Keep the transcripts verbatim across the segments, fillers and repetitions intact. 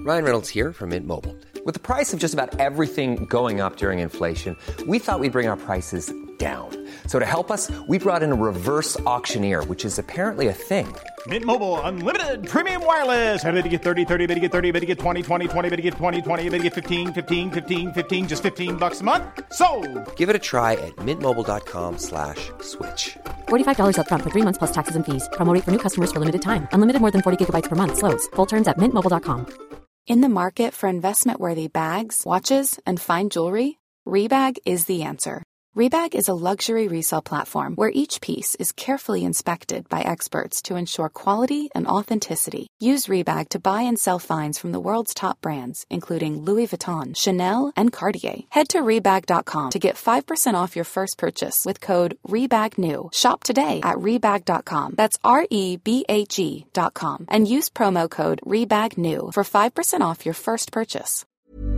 Ryan Reynolds here from Mint Mobile. With the price of just about everything going up during inflation, we thought we'd bring our prices down. So to help us, we brought in a reverse auctioneer, which is apparently a thing. Mint Mobile Unlimited Premium Wireless. How to get thirty, thirty, how to get thirty, how to get twenty, twenty, twenty, how to get twenty, twenty, how to get fifteen, fifteen, fifteen, fifteen, just fifteen bucks a month? Sold! Give it a try at mintmobile.com slash switch. forty-five dollars up front for three months plus taxes and fees. Promo rate for new customers for limited time. Unlimited more than forty gigabytes per month. Slows full terms at mint mobile dot com. In the market for investment-worthy bags, watches, and fine jewelry, Rebag is the answer. Rebag is a luxury resale platform where each piece is carefully inspected by experts to ensure quality and authenticity. Use Rebag to buy and sell finds from the world's top brands, including Louis Vuitton, Chanel, and Cartier. Head to Rebag dot com to get five percent off your first purchase with code REBAGNEW. Shop today at Rebag dot com. That's R E B A G dot com. And use promo code REBAGNEW for five percent off your first purchase.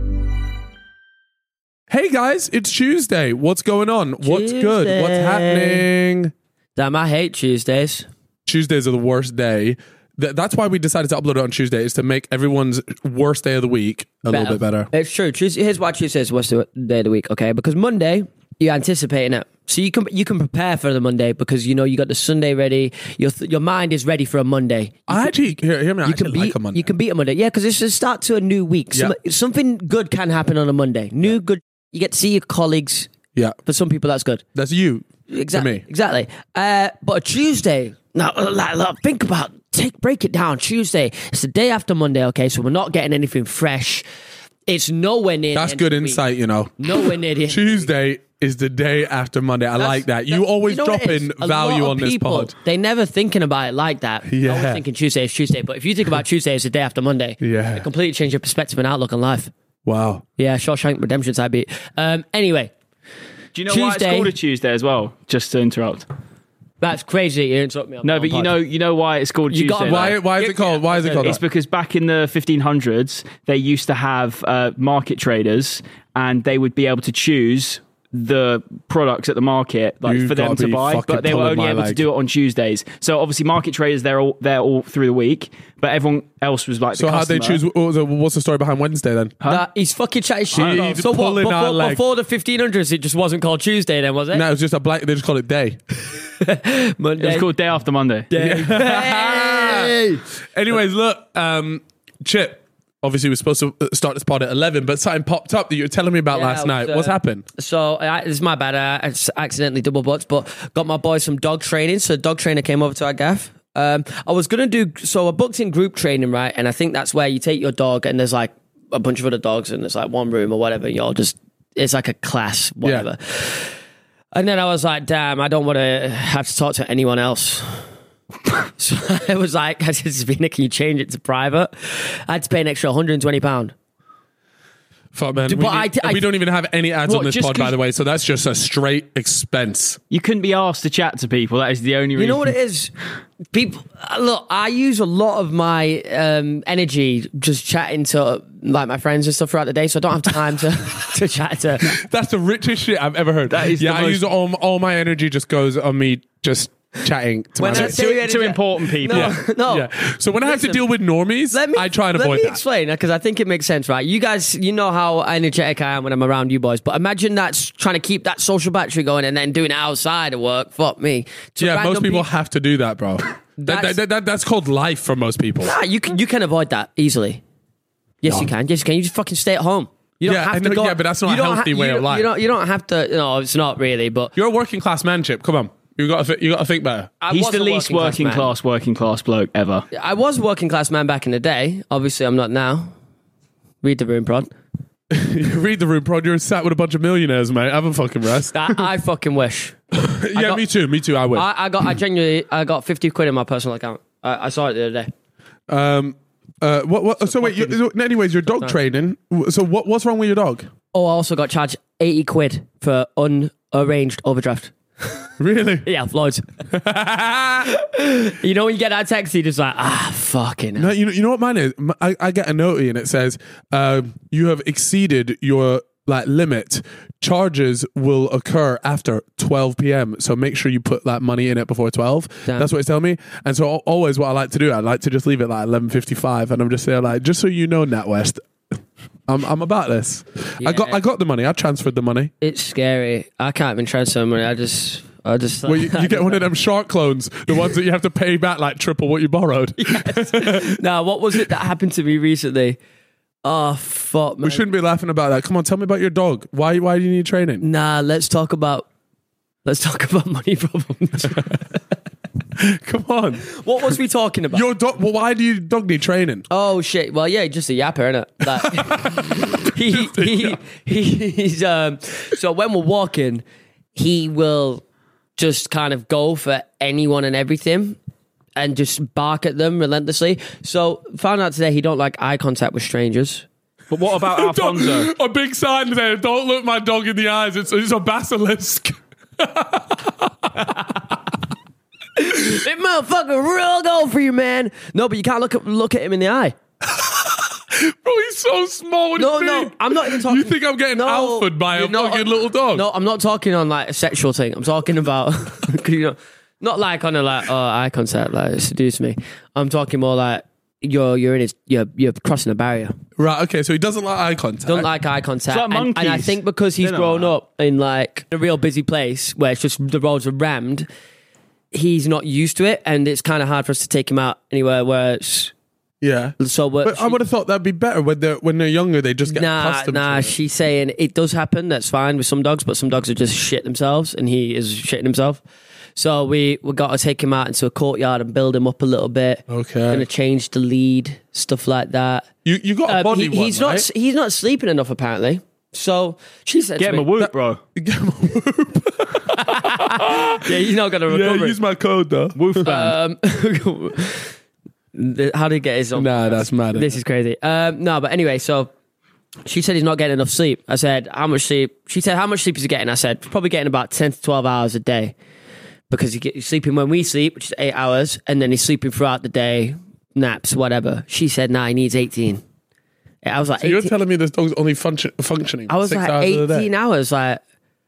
Hey guys, it's Tuesday. What's going on? What's Tuesday. good? What's happening? Damn, I hate Tuesdays. Tuesdays are the worst day. Th- that's why we decided to upload it on Tuesday, is to make everyone's worst day of the week a little bit better. It's true. Tuesday, here's why Tuesday is the worst day of the week, okay? Because Monday, you're anticipating it. So you can you can prepare for the Monday because you know you got the Sunday ready. Your th- your mind is ready for a Monday. You I can, actually, hear, hear me, I you actually can beat, like a Monday. You can beat a Monday. Yeah, because it's a start to a new week. Some, Yeah. Something good can happen on a Monday. New yeah. good. You get to see your colleagues. Yeah. For some people, that's good. That's you. Exactly. For me. Exactly. Uh, but a Tuesday, now, like, like, think about, take, break it down. Tuesday, it's the day after Monday, okay? So we're not getting anything fresh. It's nowhere near. That's good insight, you know. Nowhere near the Tuesday is the day after Monday. I That's, like that. You that, always you know drop in value on this people, pod. They never thinking about it like that. Yeah. Always thinking Tuesday is Tuesday. But if you think about Tuesday as the day after Monday, yeah. it completely change your perspective and outlook on life. Wow. Yeah, Shawshank Redemption side beat. Um, anyway. Do you know Tuesday, why it's called a Tuesday as well? Just to interrupt. That's crazy. You interrupt me. On no, but you know, you know why it's called you Tuesday. Got, why? Why is it called? Why is it called? It's that? because back in the fifteen hundreds, they used to have uh, market traders, and they would be able to choose the products at the market, like You've for them to buy, but they were only able leg. to do it on Tuesdays. So obviously, market traders they're all there all through the week, but everyone else was like. So the how they choose? What's the story behind Wednesday then? Huh? That, he's fucking chatting shit. He's So what? Before, before, before the fifteen hundreds, it just wasn't called Tuesday, then was it? No, it was just a blank. They just called it day. Monday. It was called day after Monday. Day. Hey! Anyways, look, um, Chip. Obviously, we're supposed to start this pod at eleven, but something popped up that you were telling me about Yeah, last night. was, uh, What's happened? So, I, this is my bad. I accidentally double booked, but got my boys some dog training. So, the dog trainer came over to our gaff. Um, I was going to do, so I booked in group training, right? And I think that's where you take your dog and there's like a bunch of other dogs and there's like one room or whatever. You're just, it's like a class, whatever. Yeah. And then I was like, damn, I don't want to have to talk to anyone else. So I was like, I said, Sabina, can you change it to private? I had to pay an extra one hundred twenty pounds. Fuck, man. But We, I- need- I- we don't even have any ads What, on this just pod, by 'cause- the way, so that's just a straight expense. You couldn't be asked to chat to people. That is the only reason. You know what it is? People, look, I use a lot of my um, energy just chatting to like my friends and stuff throughout the day, so I don't have time to, to chat to. That's the richest shit I've ever heard. That is yeah, the I most- use all, all my energy just goes on me just chatting to When my I mates. say to, energy- to important people. No, Yeah. no. Yeah. So when I have to Listen, deal with normies, Let me, I try and let avoid me that. explain because I think it makes sense, right? You guys, you know how energetic I am when I'm around you boys, but imagine that's trying to keep that social battery going and then doing it outside of work. Fuck me. To Yeah, random most people have to do that, bro. that, That's- that, that, that's called life for most people. Nah, you can you can avoid that easily. Yes, No. you can. Yes, you can. You just fucking stay at home. You don't Yeah, have I to know- go. yeah, but that's not you a don't healthy way you, of life. You don't. You don't have to. No, it's not really. But You're a working class man, Chip. Come on. You got to you got to think better. I He's was the a least working man. class, working class bloke ever. I was a working class man back in the day. Obviously, I'm not now. Read the room, prod. You read the room, prod. You're sat with a bunch of millionaires, mate. Have a fucking rest. I, I fucking wish. yeah, got- me too. Me too. I wish. I, I got. I genuinely. I got fifty quid in my personal account. I, I saw it the other day. um. Uh. What? What? So, wait. You, so anyways, your dog training. So what? What's wrong with your dog? Oh, I also got charged eighty quid for unarranged overdraft. Really? Yeah, loads. You know when you get that text, you just like, ah, fucking hell. No, you know, you know what mine is? M- I, I get a note and it says, um, you have exceeded your like limit, charges will occur after twelve p.m. So make sure you put that money in it before twelve. Damn. That's what it's telling me. And so al- always what I like to do, I like to just leave it like eleven fifty-five, and I'm just saying like, just so you know, NatWest, I'm I'm about this. Yeah. I got I got the money. I transferred the money. It's scary. I can't even transfer money. I just, I just. Well, you, you get one of them shark clones, the ones that you have to pay back like triple what you borrowed. Now, what was it that happened to me recently? Oh fuck, man. We shouldn't be laughing about that. Come on, tell me about your dog. Why why do you need training? Nah, let's talk about let's talk about money problems. Come on. What was we talking about? Your dog. Well, why do your dog need training? Oh shit! Well, yeah, just a yapper, innit? Like, he, he he's um. So when we're walking, he will just kind of go for anyone and everything, and just bark at them relentlessly. So found out today he don't like eye contact with strangers. But what about Alfonso? A big sign there. Don't look my dog in the eyes. It's it's a basilisk. That motherfucker real go for you, man. No, but you can't look at, look at him in the eye. Bro, he's so small. What No, do you no, mean? I'm not even talking. You think I'm getting No, alphaed by a you're not- fucking little dog? No, I'm not talking on like a sexual thing. I'm talking about, you know, not like on a like oh eye contact, like seduce me. I'm talking more like you're you're in his you're you're crossing a barrier. Right, okay, so he doesn't like eye contact. Don't like eye contact. It's like and, and I monkeys. think because he's They're not grown like that. up in like a real busy place where it's just the roads are rammed, he's not used to it, and it's kind of hard for us to take him out anywhere where it's Yeah. so. We're, But I would have thought that'd be better when they're when they're younger. They just get Nah, accustomed nah. to it. She's saying it does happen. That's fine with some dogs, but some dogs are just shit themselves, and he is shitting himself. So we we got to take him out into a courtyard and build him up a little bit. Okay. Gonna change the lead, stuff like that. You you got a Um, body he- one, he's right? not he's not sleeping enough apparently. So she said, Get to him a me, whoop, bro. Get him a whoop. Yeah, he's not gonna Yeah, recover. use my code though. Woof band. Um, the- how did he get his own? Nah, that's mad. This is crazy. Um, no, but anyway, so she said he's not getting enough sleep. I said, how much sleep? She said, how much sleep is he getting? I said, probably getting about ten to twelve hours a day because he get, he's sleeping when we sleep, which is eight hours, and then he's sleeping throughout the day, naps, whatever. She said, nah, he needs eighteen. I was like, So you're eighteen telling me this dog's only function, functioning I was six like, hours of the eighteen day? hours. Like,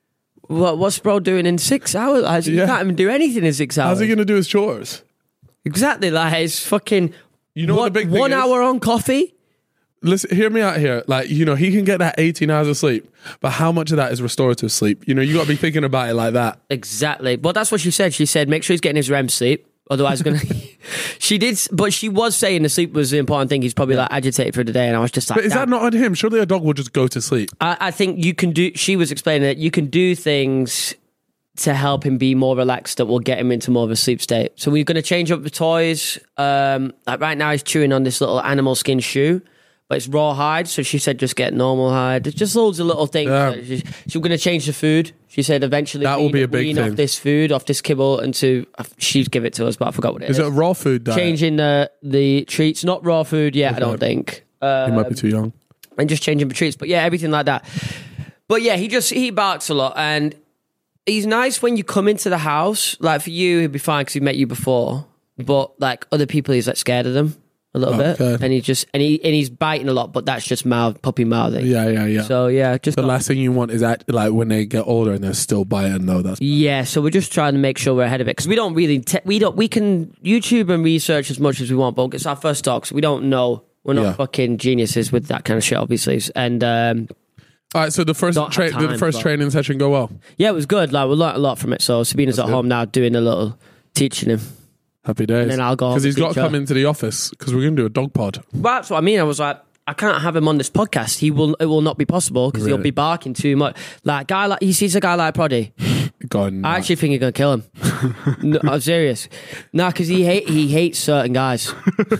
what, what's bro doing in six hours? I said, Yeah. You can't even do anything in six hours. How's he going to do his chores? Exactly. Like, it's fucking You know what one, the big thing one is? hour on coffee. Listen, hear me out here. Like, you know, he can get that eighteen hours of sleep, but how much of that is restorative sleep? You know, you got to be thinking about it like that. Exactly. Well, that's what she said. She said, make sure he's getting his R E M sleep. Otherwise, going to. She did, but she was saying the sleep was the important thing. He's probably like agitated for the day. And I was just like, But is that damn. not on him? Surely a dog will just go to sleep. I, I think you can do, she was explaining that you can do things to help him be more relaxed that will get him into more of a sleep state. So we're going to change up the toys. Um, like right now, he's chewing on this little animal skin shoe. But it's raw hide, so she said just get normal hide. There's just loads of little things. Yeah. She, she's going to change the food. She said eventually That will wean- be a big wean thing. off this food, off this kibble, into she'd give it to us, but I forgot what it is. Is it a raw food diet? Changing the the treats, not raw food yet. I don't think. Uh, He might be too young. and just changing the treats, but yeah, everything like that. But yeah, he just he barks a lot, and he's nice when you come into the house. Like for you, he'd be fine because he met you before, but like other people, he's like scared of them a little bit, Okay. and he just and he and he's biting a lot, but that's just mouth puppy mouthing. Yeah, yeah, yeah. So yeah, just the got- last thing you want is that, like, when they get older and they're still biting, though. That's yeah. So we're just trying to make sure we're ahead of it because we don't really te- we don't we can YouTube and research as much as we want, but it's our first talk, so we don't know. We're not Yeah. fucking geniuses with that kind of shit, obviously, and. um All right, so the first Don't have tra- did the time, first but- training session go well? Yeah, it was good. Like we learnt a lot from it. So Sabina's at good. home now doing a little teaching him. Happy days. And then I'll go home because he's and got to teach come her. into the office because we're going to do a dog pod. But that's what I mean. I was like, I can't have him on this podcast. He will. It will not be possible because he'll Really? be barking too much. Like guy, like he sees a guy like Proddy. Gone. I actually think you're gonna kill him. No, I'm serious. Nah, because he hate he hates certain guys.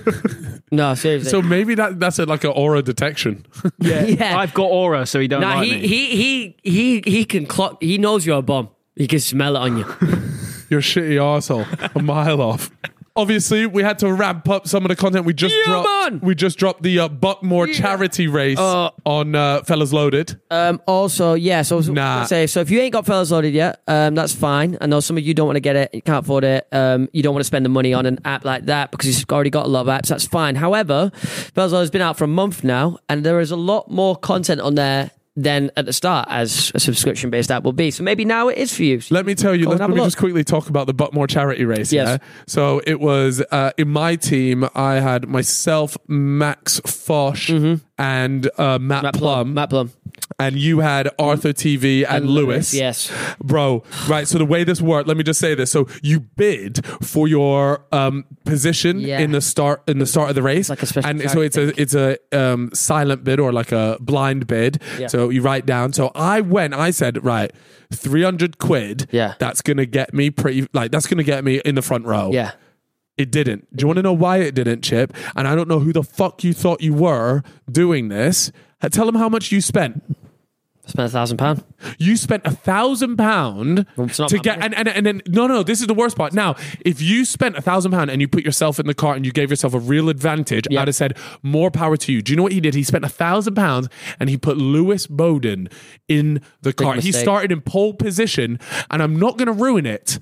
No, seriously. So maybe that that's a, like an aura detection. yeah. I've got aura, so he don't Nah, like he, me. he he he he can clock. He knows you're a bum. He can smell it on you. You're a shitty arsehole. A mile off. Obviously, we had to ramp up some of the content. We just Yeah, dropped. man. We just dropped the uh, Buckmore charity race Uh, on uh, Fellas Loaded. Um, also, yeah, so I was Nah. gonna say, so if you ain't got Fellas Loaded yet, um, that's fine. I know some of you don't want to get it, you can't afford it, um, you don't want to spend the money on an app like that because you've already got a lot of apps, that's fine. However, Fellas Loaded has been out for a month now, and there is a lot more content on there than at the start as a subscription-based app will be. So maybe now it is for you. So let me tell you, go let, and have let a me look. just quickly talk about the Buckmore charity race. Yes. Yeah? So it was, uh, in my team, I had myself, Max Fosh, and uh, Matt, Matt Plum. Plum. Matt Plum. And you had Arthur T V and, And Lewis. Lewis, yes. Bro, right, so the way this worked, let me just say this. So you bid for your um, position Yeah. in the start in the start of the race. like a special and so it's a it's a um, silent bid or like a blind bid. Yeah. So you write down. So I went, I said, right, three hundred quid. Yeah. That's going to get me pretty, like, that's going to get me in the front row. Yeah. It didn't. Do you want to know why it didn't, Chip? And I don't know who the fuck you thought you were doing this. Tell them how much you spent. Spent a thousand pounds. You spent a thousand pound It's not to my get, money. and, and and then no, no, this is the worst part. Now, if you spent a thousand pound and you put yourself in the cart and you gave yourself a real advantage, Yeah. I'd have said more power to you. Do you know what he did? He spent a thousand pounds and he put Lewis Bowden in the cart. He mistake. started in pole position, and I'm not going to ruin it,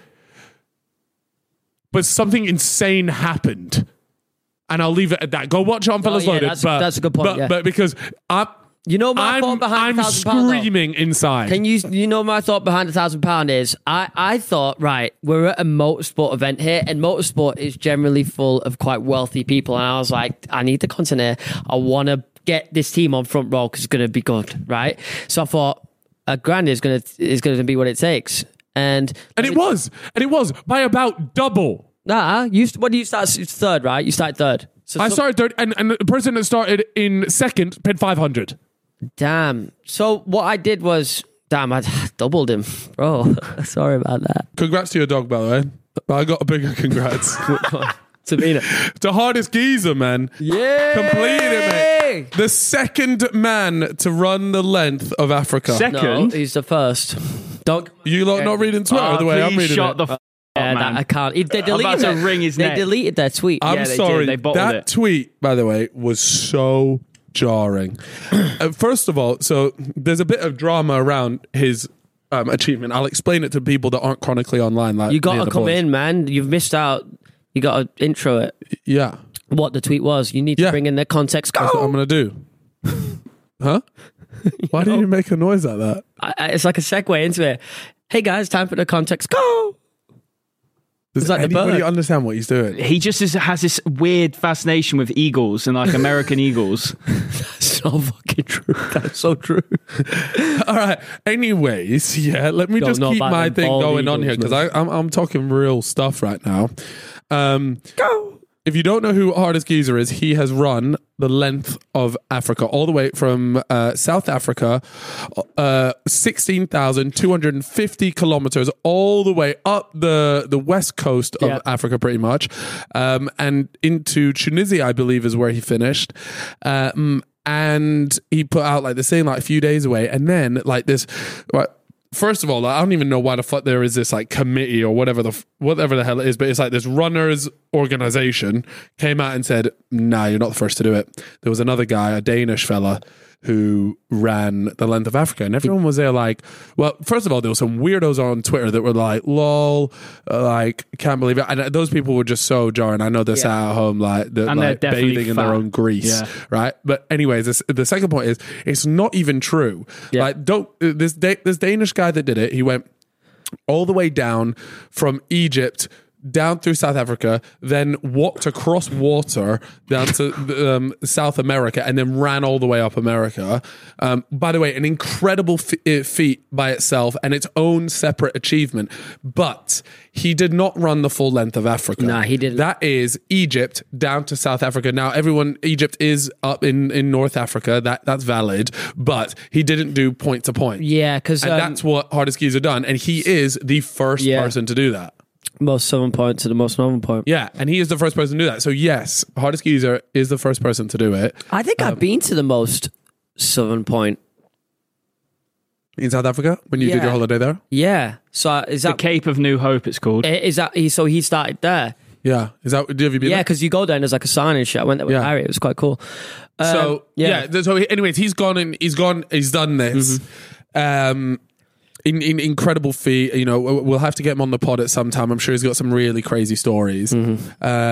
but something insane happened. And I'll leave it at that. Go watch it on Fellas yeah, Loaded. that's- but, that's a good point, But, yeah. but because I'm, You know my I'm, thought behind I'm the thousand pound, though? screaming inside. Can you you know my thought behind a thousand pound is I, I thought, right, we're at a motorsport event here, and motorsport is generally full of quite wealthy people, and I was like, I need the content here. I want to get this team on front row because it's going to be good, right? So I thought a grand is going to is going to be what it takes, and And it was. And it was by about double. nah. You what do you start third, right? You started third. So I some- started third, and, and the person that started in second paid five hundred. Damn. So what I did was, damn, I doubled him, bro. Sorry about that. Congrats to your dog, by the way. But I got a bigger congrats. Tamina. The hardest geezer, man. Yeah. Completed it, mate. The second man to run the length of Africa. Second? No, he's the first. Don't. You lot not reading Twitter Oh, the way I'm please reading shut it. the f- up, Yeah, man. that, I can't. They deleted I'm about to that- wring his They neck. deleted their tweet. I'm Yeah, they sorry. did. They bottled that it. tweet, by the way, was so jarring. uh, first of all, so there's a bit of drama around his um, achievement. I'll explain it to people that aren't chronically online. Like You got near to the come boys. in, man. You've missed out. You got to intro it. Yeah, What the tweet was. You need to Yeah. bring in the context. that's what I'm Go. gonna do. Huh? Why did you make a noise like that? I, I- it's like a segue into it. Hey guys, time for the context. Go. Does It's like the anybody bird. understand what he's doing? He just is, has this weird fascination with eagles and like American eagles. So fucking true. That's so true. All right. Anyways, yeah. Let me Don't just know keep about my them thing bald going on eagles, here because man. I'm I'm talking real stuff right now. Um, Go. If you don't know who Hardest Geezer is, he has run the length of Africa, all the way from uh, South Africa, uh, sixteen thousand two hundred fifty kilometers, all the way up the, the west coast of Yeah. Africa, pretty much, um, and into Tunisia, I believe, is where he finished. Um, and he put out like the same, like a few days away, and then like this. Right, first of all, I don't even know why the fuck there is this like committee or whatever the whatever the hell it is, but it's like this runners organization came out and said, "Nah, you're not the first to do it." There was another guy, a Danish fella, who ran the length of Africa, and everyone was there like, well, first of all, there were some weirdos on Twitter that were like, "Lol," uh, like can't believe it, and uh, those people were just so jarring. I know they're sat at home like, they're, And they're like definitely bathing in their fat. own grease, Yeah. right? But anyways, this, the second point is it's not even true. Yeah. Like, don't uh, this Da- this Danish guy that did it, he went all the way down from Egypt down through South Africa, then walked across water down to um, South America, and then ran all the way up America. Um, by the way, an incredible f- uh, feat by itself and its own separate achievement. But he did not run the full length of Africa. Nah, he didn't. That is Egypt down to South Africa. Now, everyone, Egypt is up in, in North Africa. That that's valid. But he didn't do point to point. Yeah, because And um, that's what Hardest Geezer done. And he is the first Yeah. person to do that. most southern point to the most northern point. Yeah, and he is the first person to do that. So yes, Hardest Geezer is the first person to do it I think Um, I've been to the most southern point. in South Africa when you did Yeah. your holiday there. Yeah. So is The that Cape of New Hope, it's called. is that he? So he started there. Yeah, is that? Have you been Yeah, there? because you go there and there's like a sign and shit. I went there with Yeah. Harry. It was quite cool. Um, So yeah. th- so he- anyways, he's gone and he's gone. He's done this. Mm-hmm. Um, in, in incredible feat. You know, we'll we'll have to get him on the pod at some time. I'm sure he's got some really crazy stories. Mm-hmm. Uh,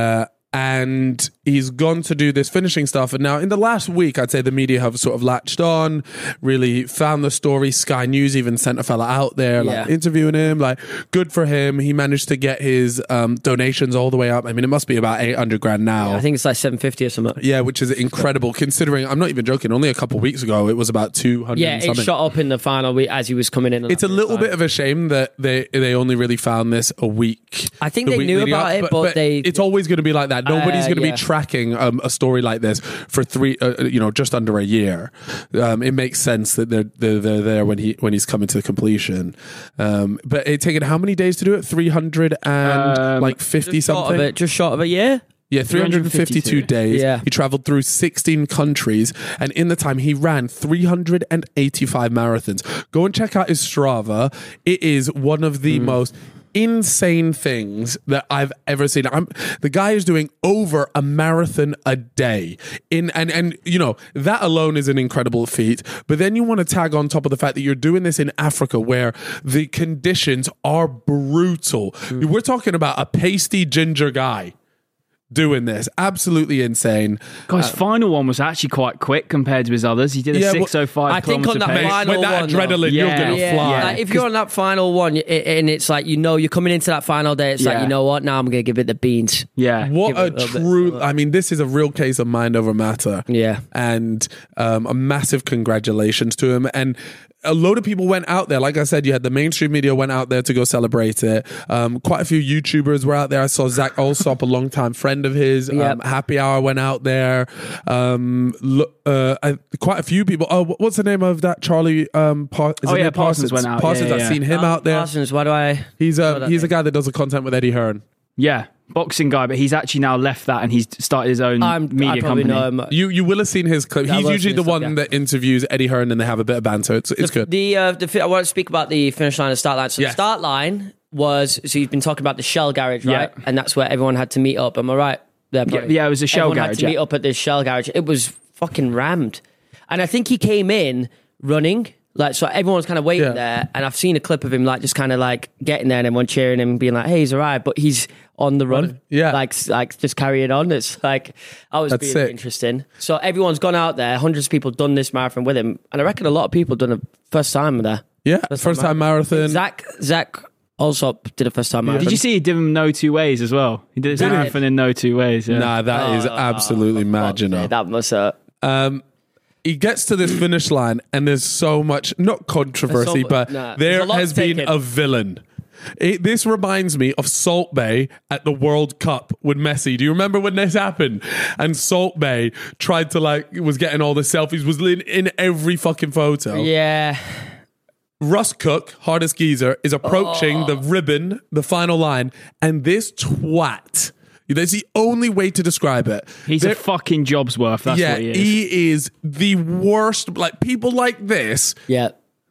and he's gone to do this finishing stuff. And now in the last week, I'd say the media have sort of latched on, really found the story. Sky News even sent a fella out there, like Yeah. interviewing him, like good for him. He managed to get his um, donations all the way up. I mean, it must be about eight hundred grand now. I think it's like seven fifty or something. Yeah, which is incredible considering, I'm not even joking, only a couple of weeks ago, it was about two hundred Yeah, and it something. shot up in the final week as he was coming in. It's a little bit of a shame that they they only really found this a week. I think the they week knew leading about up, it, but they- It's always going to be like that. Nobody's Uh, going to yeah. be tracking um, a story like this for three, uh, you know, just under a year. Um, it makes sense that they're, they're they're there when he when he's coming to completion. Um, but it taken how many days to do it? Three hundred and Um, like fifty just short something. of it, just short of a year. Yeah, three hundred fifty-two days. Yeah. He traveled through sixteen countries, and in the time he ran three hundred eighty-five marathons. Go and check out his Strava. It is one of the most insane things that I've ever seen. I'm, the guy is doing over a marathon a day. In and and you know, that alone is an incredible feat. But then you want to tag on top of the fact that you're doing this in Africa where the conditions are brutal. We're talking about a pasty ginger guy doing this. Absolutely insane. God, his final one was actually quite quick compared to his others. He did a Yeah, well, six oh five I think on kilometre that pace. final With that one, though. adrenaline, Yeah. you're gonna Yeah, fly. like if you're on that final one, it, and it's like, you know, you're coming into that final day, it's like, Yeah. you know what, now I'm going to give it the beans. Yeah. What Give a it a little bit. true, I mean, this is a real case of mind over matter. Yeah. And um, a massive congratulations to him. And a load of people went out there. Like I said, you had the mainstream media went out there to go celebrate it. Um, quite a few YouTubers were out there. I saw Zach Alsop, a longtime friend of his. Um, Yep. Happy Hour went out there. Um, lo- uh, I, quite a few people. Oh, wh- what's the name of that Charlie? Um, Par- is Oh, it yeah, Nick Parsons went out. Parsons, Yeah, I've yeah, seen him Um, out there. Parsons, why do I... He's know a that he's a name? guy that does the content with Eddie Hearn. Yeah. Boxing guy, but he's actually now left that and he's started his own I'm, media I probably company. know him. You you will have seen his clip. Yeah, I He's will have usually seen the his one stuff, yeah. that interviews Eddie Hearn and they have a bit of banter. It's it's the, good. The, uh, the, I want to speak about the finish line and start line. So Yes. the start line was, so you've been talking about the Shell garage, right? Yeah. And that's where everyone had to meet up. Am I right? There, Yeah, buddy? yeah, it was a Shell everyone garage, had to yeah. meet up at this Shell garage. It was fucking rammed. And I think he came in running. Like, so everyone was kind of waiting Yeah. there. And I've seen a clip of him, like, just kind of like getting there and everyone cheering him and being like, hey, he's arrived. But he's on the run. Yeah. Like, like just carrying on. It's like, that was That's really sick. interesting. So everyone's gone out there. Hundreds of people done this marathon with him. And I reckon a lot of people done a first time there. Yeah, first time marathon. Zach, Zach also did a first time marathon. Did you see he did him no two ways as well? He did his Did he? marathon in no two ways. Yeah. Nah, that is Oh, absolutely mad, fuck you me, know. that must hurt. Um, he gets to this finish line, and there's so much, not controversy, There's so- but nah, there there's a lot has to take been in. a villain. It, this reminds me of Salt Bay at the World Cup with Messi. Do you remember when this happened? And Salt Bay tried to like, was getting all the selfies, was in, in every fucking photo. Yeah. Russ Cook, hardest geezer, is approaching Oh. the ribbon, the final line, and this twat. That's the only way to describe it. He's There- a fucking job's worth. That's yeah, what he is. he is the worst. Like people like this Yeah.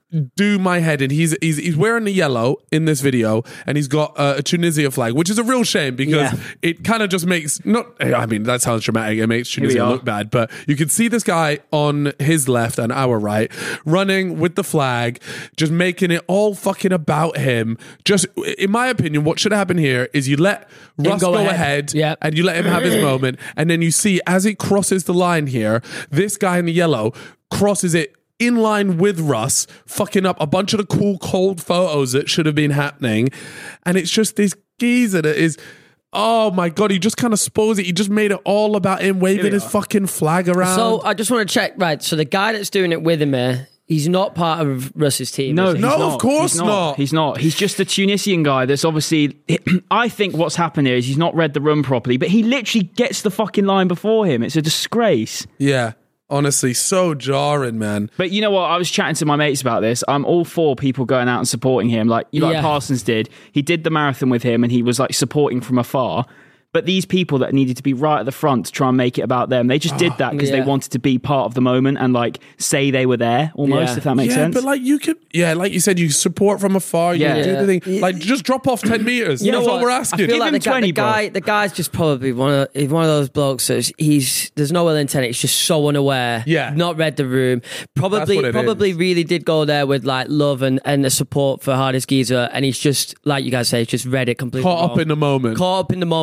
do my head in. He's he's he's wearing the yellow in this video, and he's got uh, a Tunisia flag, which is a real shame because Yeah. it kind of just makes not. I mean, that sounds dramatic. It makes we Tunisia are. look bad, but you can see this guy on his left and our right running with the flag, just making it all fucking about him. Just in my opinion, what should happen here is you let Russ go go, ahead. ahead, Yeah. and you let him have his moment, and then you see as it crosses the line here, this guy in the yellow crosses it in line with Russ, fucking up a bunch of the cool cold photos that should have been happening. And it's just this geezer that is, oh my God, he just kind of spoils it. He just made it all about him waving his fucking flag around. So I just want to check, right? So the guy that's doing it with him here, he's not part of Russ's team. No, is he? he's No, not. of course He's not. He's not. He's just a Tunisian guy that's obviously. I think what's happened here is he's not read the run properly, but he literally gets the fucking line before him. It's a disgrace. yeah, honestly, so jarring, man. But you know what? I was chatting to my mates about this. I'm all for people going out and supporting him, like you know, like Yeah. Parsons did. He did the marathon with him, and he was like supporting from afar. But these people that needed to be right at the front to try and make it about them, they just did that because yeah. they wanted to be part of the moment and like say they were there almost, Yeah. if that makes yeah, sense. but like you could, yeah, like you said, you support from afar. You Yeah. do the Yeah. thing. Like just drop off ten meters. You know That's what, we're asking. I feel Give like him the, guy, twenty, the bro. guy, the guy's just probably one of he's one of those blokes that he's there's no ill intent. It's just so unaware. Yeah. not read the room. Probably, what it probably is. really did go there with like love and and the support for Hardest Geezer, and he's just like you guys say, he's just read it completely Caught up wrong. in the moment. Caught up in the moment. A lot Yeah, of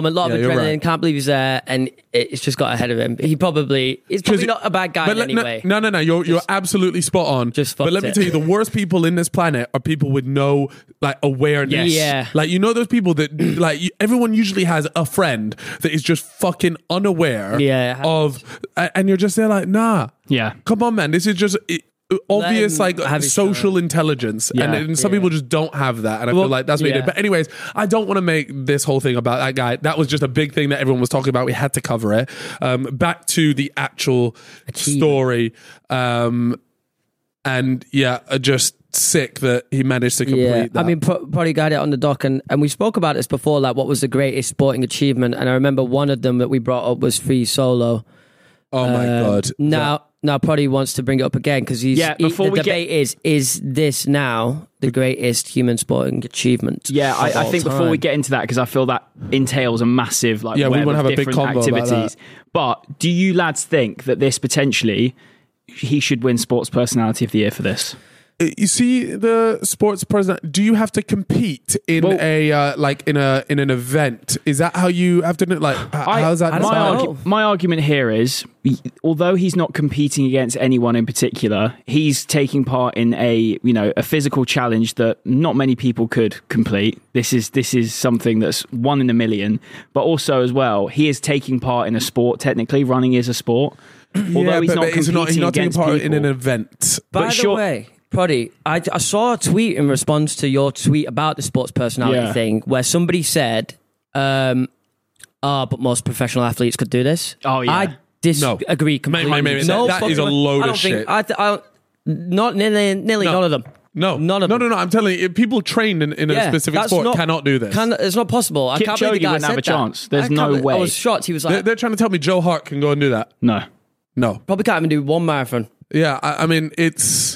you're adrenaline, right. can't believe he's there, and it's just got ahead of him. He probably he's probably not a bad guy But in le- any no, way. no, no, no. You're you're absolutely spot on. Just but fucked let me it. tell you, the worst people in this planet are people with no like awareness. Yes. Yeah. Like you know those people that like you, everyone usually has a friend that is just fucking unaware. Yeah, it happens. Of, and you're just there like, nah. Yeah. Come on, man. This is just. It, obvious him like have his social time. intelligence Yeah. and, and some Yeah. people just don't have that and I Well, feel like that's what he yeah. did. But anyways, I don't want to make this whole thing about that guy. That was just a big thing that everyone was talking about. We had to cover it. Um, back to the actual Achievement. story, um, and yeah, uh, just sick that he managed to complete Yeah, that. I mean, pro- probably got it on the dock, and, and we spoke about this before, like what was the greatest sporting achievement, and I remember one of them that we brought up was free solo. oh my Um, god. Now, now, Poddy wants to bring it up again because he's Yeah, he- before the we get- debate is: is this now the greatest human sporting achievement? Yeah, I, of I all think before we time? get into that, because I feel that entails a massive like Yeah, we web wanna of have a big different convo about activities. that. But do you lads think that this potentially he should win Sports Personality of the Year for this? You see the sports president. Do you have to compete in Well- a uh, like in a in an event? Is that how you have to do it? Like, h- I- how's that? I don't my, decided? know. argu- my argument here is, although he's not competing against anyone in particular, he's taking part in a you know a physical challenge that not many people could complete. This is this is something that's one in a million. But also as well, he is taking part in a sport. Technically, running is a sport. Although Yeah, he's but- not but he's competing not, he's not taking against part people. in an event. By But the sure- way, Poddy, I, I saw a tweet in response to your tweet about the sports personality Yeah. thing where somebody said, um, "Ah, but most professional athletes could do this." Oh, yeah. I disagree No. completely. Mate, mate, mate, no, that- that is a fucking- load I don't of think, shit. I, th- I don't, not nearly, nearly No. none of them. No, None of no, them. no, no. I'm telling you, if people trained in, in a Yeah, specific that's sport not- cannot do this. Can, it's not possible. I can't believe the Kipchoge guy wouldn't said have a that. chance. There's I can't no believe- way. I was shocked. He was like, they're, they're trying to tell me Joe Hart can go and do that. No. No. probably can't even do one marathon. Yeah, I, I mean, it's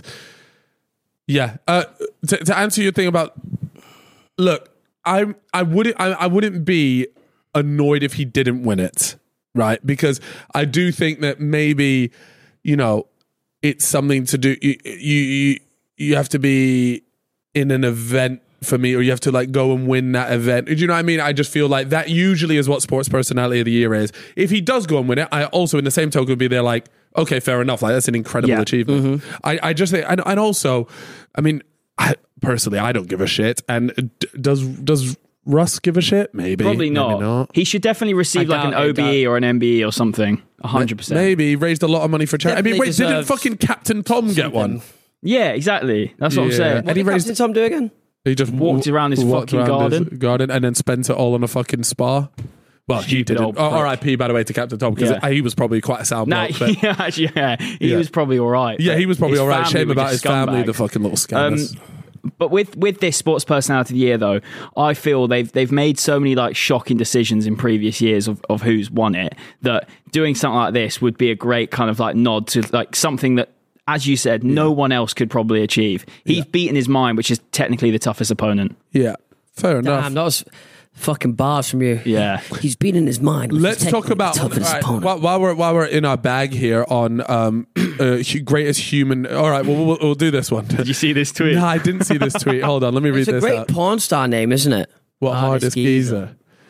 yeah. Uh, to, to answer your thing about, look, I I wouldn't I, I wouldn't be annoyed if he didn't win it, right? Because I do think that maybe you know it's something to do. You you you, you have to be in an event for me, or you have to like go and win that event. Do you know what I mean? I just feel like that usually is what sports personality of the year is. If he does go and win it, I also in the same token would be there like, okay, fair enough. Like that's an incredible Yeah. achievement. I, I just think, and, and also, I mean, I, personally, I don't give a shit. And d- does does Russ give a shit? Maybe, Probably maybe not. not. He should definitely receive I like an doubt it, O B E doubt- or an M B E or something. one hundred percent. Maybe he raised a lot of money for charity. I mean, Definitely wait, didn't deserves fucking Captain Tom get one? Yeah, exactly. That's what I'm Yeah. saying. And What he did raised- Captain Tom do again? He just Walked around his walked fucking around his garden. garden, and then spent it all on a fucking spa. Well, he Stupid didn't. old Oh, prick. R I P by the way to Captain Tom because Yeah. he was probably quite a sound Nah, bloke. But yeah, actually, yeah, he Yeah. was probably all right. yeah, but he was probably his all right. family Shame were about his just family, scumbags. the fucking little scammers. But with with this sports personality of the year, though, I feel they've they've made so many like shocking decisions in previous years of, of who's won it that doing something like this would be a great kind of like nod to like something that, as you said, no one else could probably achieve. He's beaten his mind, which is technically the toughest opponent. yeah, fair enough. Damn, that was fucking bars from you. Yeah. He's been in his mind. which is Let's talk technically about the toughest all right, opponent. while, while we're while we're in our bag here on um, uh, hu- greatest human. All right, well, we'll, we'll do this one. Did you see this tweet? No, I didn't see this tweet. Hold on, let me read It's a this great out. porn star name, isn't it? What hardest geezer?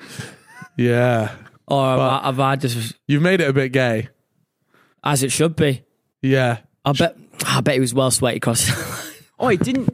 Yeah, Or have I just, you've made it a bit gay. as it should be. Yeah. I bet. I bet he was well sweaty across. Oh, he didn't.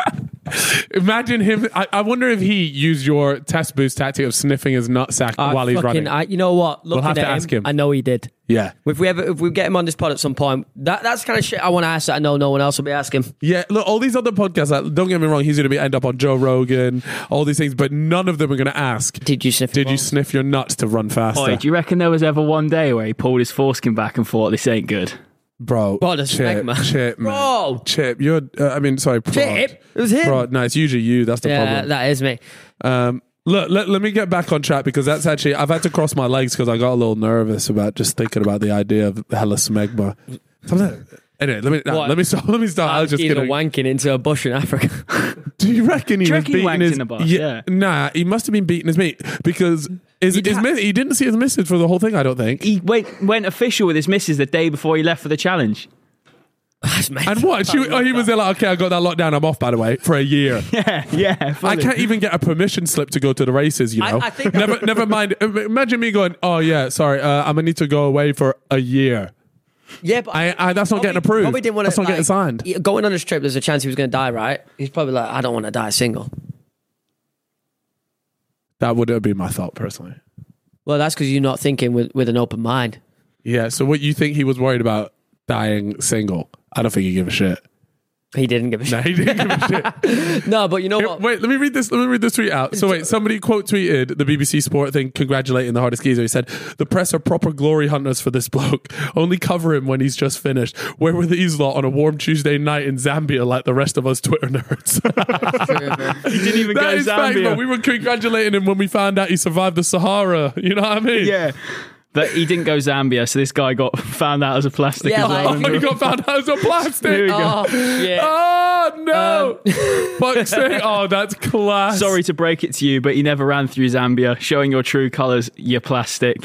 Imagine him. I, I wonder if he used your test boost tactic of sniffing his nutsack I while he's fucking- running. I, you know what? Looking have at to ask him. I know he did. yeah. If we ever, if we get him on this pod at some point, that that's the kind of shit I want to ask that I know no one else will be asking. Yeah, look, all these other podcasts, like, don't get me wrong, he's going to be end up on Joe Rogan, all these things, but none of them are going to ask, Did you sniff? did the you balls? sniff your nuts to run faster? Oi, do you reckon there was ever one day where he pulled his foreskin back and thought this ain't good? Bro, Bro, the Chip, smegma. Chip, man. Bro. Chip, you're, uh, I mean, sorry, Prod. Chip? It was him. Prod. No, it's usually you, that's the Yeah, problem. that is me. Um, look, let, let me get back on track because that's actually, I've had to cross my legs because I got a little nervous about just thinking about the idea of hella smegma. Something- Anyway, let me, no, What? let me start, let me start. I was just either kidding. wanking into a bush in Africa. Do you reckon he Do you was reckon he beating wanked his? in the bush? Yeah. Nah, he must have been beating his meat because his, You'd his ha- miss, he didn't see his missus for the whole thing. I don't think. He went, went official with his missus the day before he left for the challenge. And what? She, oh, he was there like, okay, I got that lockdown. I'm off, by the way, for a year. Yeah, yeah. I can't even get a permission slip to go to the races, you know. I, I think never, never mind. Imagine me going, oh, yeah, sorry, uh, I'm going to need to go away for a year. Yeah, but I, I, that's not Bobby, getting approved. Bobby didn't want that's to, not like, getting signed. Going on this trip, there's a chance he was going to die, right? He's probably like, I don't want to die single. That would have been my thought, personally. Well, that's because you're not thinking with, with an open mind. Yeah, so what you think he was worried about dying single? I don't think he gave a shit. He didn't give a shit. No, he didn't give a shit. No, but you know Here, what? wait, let me read this. Let me read this tweet out. So wait, somebody quote tweeted the B B C Sport thing congratulating the hardest geezer. He said, "The press are proper glory hunters for this bloke. Only cover him when he's just finished. Where were these lot on a warm Tuesday night in Zambia like the rest of us Twitter nerds?" He didn't even That go to is fact, Zambia. but we were congratulating him when we found out he survived the Sahara. You know what I mean? Yeah. That he didn't go Zambia, so this guy got found out as a plastic Yeah, as well. like- Oh, he got found out as a plastic. Here we go. Oh, yeah. Oh no! Fuck's sake. Oh, that's class. Sorry to break it to you, but he never ran through Zambia, showing your true colours, you plastic.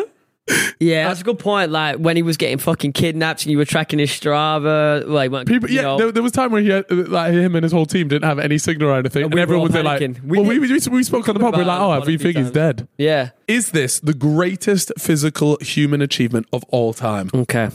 Yeah, that's a good point. Like when he was getting fucking kidnapped and you were tracking his Strava. Like, when, People, you yeah, know, there, there was time where he had, like him and his whole team didn't have any signal or anything, And and, we were everyone all was there like, panicking. We well, we, did- we, we spoke on the pub, we're like, about oh, it I quite a think few he's dead. yeah. Is this the greatest physical human achievement of all time? Okay.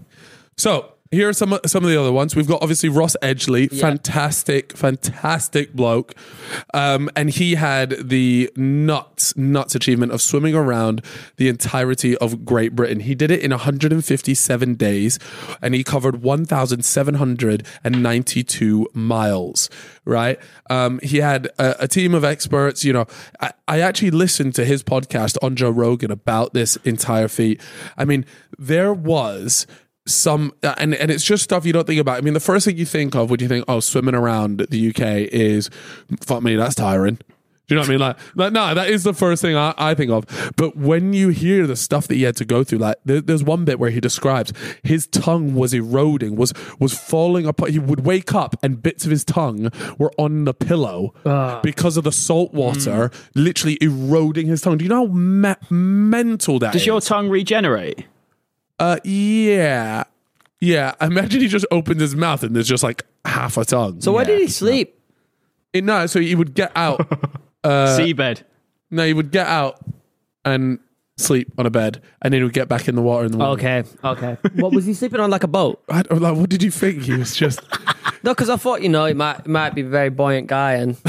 So here are some some of the other ones. We've got obviously Ross Edgley, Yeah. fantastic, fantastic bloke, um, and he had the nuts nuts achievement of swimming around the entirety of Great Britain. He did it in one hundred fifty-seven days, and he covered one thousand seven hundred ninety-two miles. Right? Um, he had a, a team of experts. You know, I, I actually listened to his podcast on Joe Rogan about this entire feat. I mean, there was some, and, and it's just stuff you don't think about. I mean, the first thing you think of when you think, oh, swimming around the U K is, fuck me, that's tiring. Do you know what I mean? Like, like no, that is the first thing I, I think of. But when you hear the stuff that he had to go through, like there, there's one bit where he describes his tongue was eroding, was was falling apart. He would wake up and bits of his tongue were on the pillow because of the salt water, literally eroding his tongue. Do you know how me- mental that Does is? your tongue regenerate? Uh, yeah. Yeah. Imagine he just opens his mouth and there's just like half a tongue. So where did he sleep? Eh, no, so he would get out. Uh, Seabed. no, he would get out and sleep on a bed and then he would get back in the water in the morning. Okay. Okay. What was he sleeping on, like a boat? I don't, like, what did you think? He was just. No, because I thought, you know, he might he might be a very buoyant guy and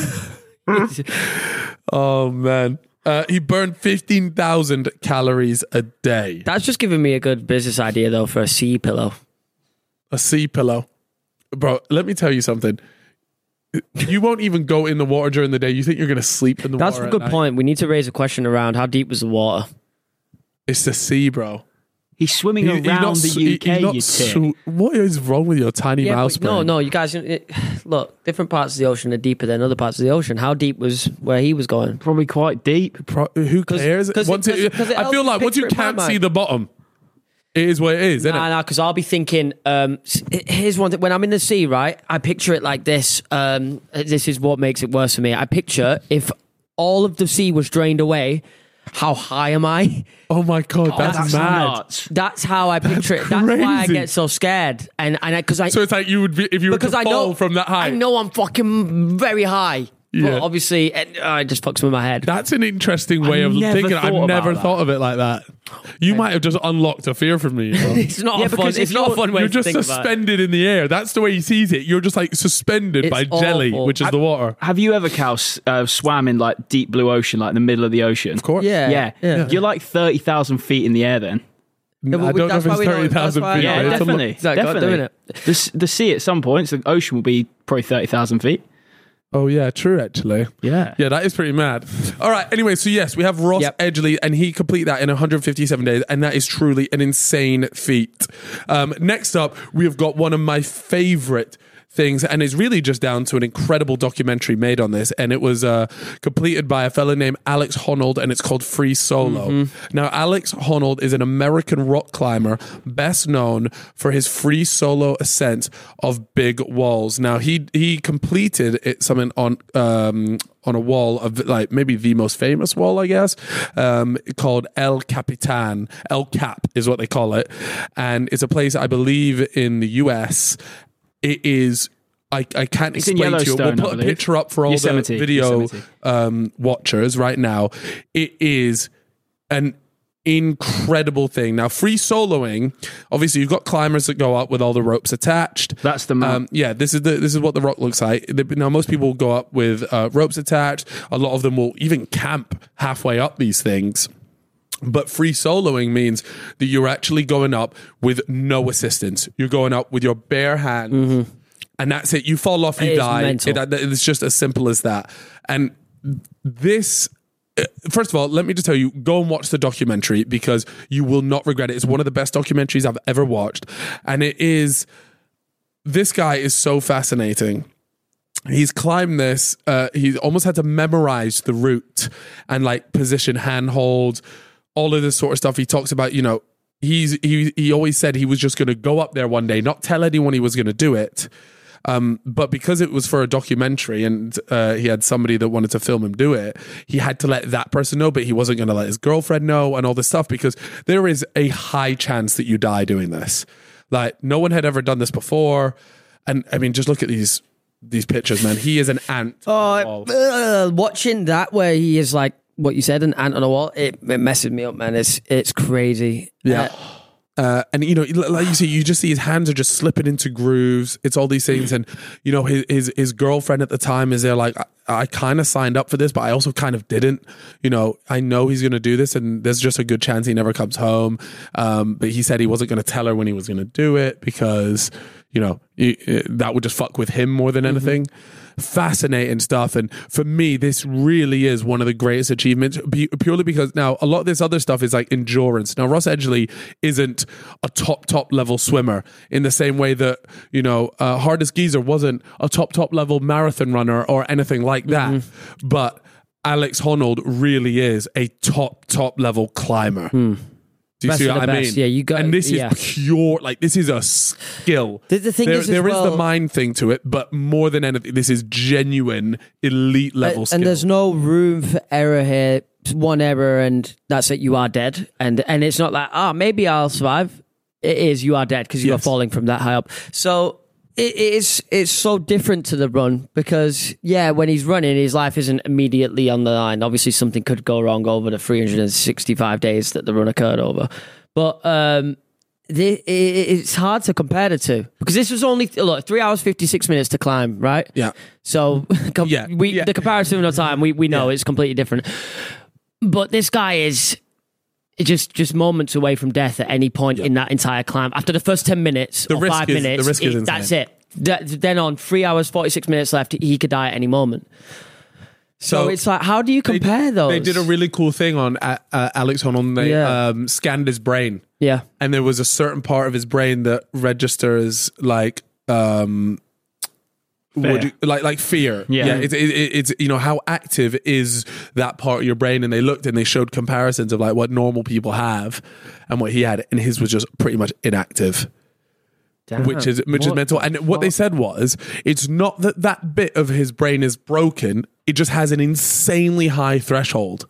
Oh, man. Uh, he burned fifteen thousand calories a day. that's just giving me a good business idea though for a sea pillow. A sea pillow. Bro, let me tell you something. You won't even go in the water during the day. You think you're going to sleep in the That's water a at good night. point. We need to raise a question around how deep was the water? It's the sea, bro. He's swimming He- he's around not the s- he- U K, he's not you s- tit. What is wrong with your tiny Yeah, mouse but no, brain? no, you guys. It, look, different parts of the ocean are deeper than other parts of the ocean. How deep was where he was going? Probably quite deep. Pro- who 'Cause- cares? 'cause it- Once it- 'cause it I feel helps like once you picture it in can't my see mind. the bottom, it is what it is, isn't Nah, it? nah, because I'll be thinking. Um, s- here's one thing. When I'm in the sea, right, I picture it like this. Um, this is what makes it worse for me. I picture if all of the sea was drained away, how high am I? Oh my god, that's, That's mad. nuts. That's how I picture it. That's why I crazy. get so scared. And and because I, So it's like you would be if you were because to I fall know from that height. I know I'm fucking very high. Yeah. But obviously, it, uh, it just fucks with my head. That's an interesting way I of never thinking. I've thought never about thought of it like that. You might have just unlocked a fear from me. You know? It's not Yeah, a fun. because It's if not a you're- fun way You're to just think about it. suspended in the air. That's the way he sees it. You're just like suspended It's by jelly, awful. which is the water. Have you ever, Cal, s- uh, swam in like deep blue ocean, like in the middle of the ocean? Of course. Yeah, Yeah. yeah. You're like thirty thousand feet in the air then. Yeah, but I we- don't know that's if why it's we know- thirty thousand that's why- feet. Yeah, but it's a lo- definitely. It's like God definitely. doing it. The, s- the sea at some points, the ocean will be probably thirty thousand feet. Oh yeah, true actually. Yeah. Yeah, that is pretty mad. All right, anyway, so yes, we have Ross Yep. Edgley, and he completed that in one hundred fifty-seven days, and that is truly an insane feat. Um, next up, we have got one of my favorite things, and it's really just down to an incredible documentary made on this, and it was uh, completed by a fellow named Alex Honnold, and it's called Free Solo. Mm-hmm. Now, Alex Honnold is an American rock climber, best known for his free solo ascent of big walls. Now, he he completed it something on um, on a wall of like maybe the most famous wall, I guess, um, called El Capitan. El Cap is what they call it, and it's a place I believe in the U S. It is. I, I can't it's explain to you. We'll put a picture up for all Yosemite. the video um, watchers right now. It is an incredible thing. Now, free soloing, obviously, you've got climbers that go up with all the ropes attached. That's the map. Um, yeah, this is the this is what the rock looks like. Now, most people will go up with uh, ropes attached. A lot of them will even camp halfway up these things. But free soloing means that you're actually going up with no assistance. You're going up with your bare hands. Mm-hmm. And that's it. You fall off, you it die. It, it's just as simple as that. And this, first of all, let me just tell you, go and watch the documentary because you will not regret it. It's one of the best documentaries I've ever watched. And it is, this guy is so fascinating. He's climbed this. Uh, he's almost had to memorize the route and like position handholds, all of this sort of stuff. He talks about, you know, he's he he always said he was just going to go up there one day, not tell anyone he was going to do it. Um, but because it was for a documentary and uh, he had somebody that wanted to film him do it, he had to let that person know, but he wasn't going to let his girlfriend know and all this stuff because there is a high chance that you die doing this. Like, no one had ever done this before. And I mean, just look at these these pictures, man. He is an ant. Oh, uh, watching that where he is like, what you said, an ant on a wall, it, it messes me up, man. It's, it's crazy. Yeah. Uh, Uh, and, you know, like you see, you just see his hands are just slipping into grooves. It's all these things. And, you know, his his, his girlfriend at the time is there like, I, I kind of signed up for this, but I also kind of didn't. You know, I know he's going to do this and there's just a good chance he never comes home. Um, but he said he wasn't going to tell her when he was going to do it because, you know, he, that would just fuck with him more than anything. Mm-hmm. Fascinating stuff. And for me, this really is one of the greatest achievements purely because now a lot of this other stuff is like endurance. Now, Ross Edgley isn't a top, top level swimmer in the same way that, you know, uh, Hardest Geezer wasn't a top, top level marathon runner or anything like that. Mm-hmm. But Alex Honnold really is a top, top level climber. Mm. Do you best see what I best. mean? Yeah, you got, and this yeah. is pure, like, this is a skill. The, the thing there, is, there well, is the mind thing to it, but more than anything, this is genuine elite level and, skill. and there's no room for error here. One error, and that's it. You are dead. And and it's not like, ah, oh, maybe I'll survive. It is, you are dead because you yes. are falling from that high up. So it is. It's so different to the run because yeah, when he's running, his life isn't immediately on the line. Obviously, something could go wrong over the three hundred sixty-five days that the run occurred over. But um, the, it, it's hard to compare the two because this was only look three hours fifty-six minutes to climb, right? Yeah. So com- yeah. we yeah. the comparison of time we we know yeah. it's completely different. But this guy is just just moments away from death at any point yeah. in that entire climb. After the first ten minutes the or risk five is, minutes, the risk is it, insane. That's it. That, then on three hours forty-six minutes left, he could die at any moment. So, so it's like, how do you compare they, those? They did a really cool thing on uh, uh, Alex Honnold. They yeah. um, scanned his brain. Yeah. And there was a certain part of his brain that registers like um, would you, like like fear. Yeah. yeah it's, it, it's, you know, how active is that part of your brain? And they looked and they showed comparisons of like what normal people have and what he had. And his was just pretty much inactive. Damn. Which is which what, is mental. And what, what they said was, it's not that that bit of his brain is broken. It just has an insanely high threshold.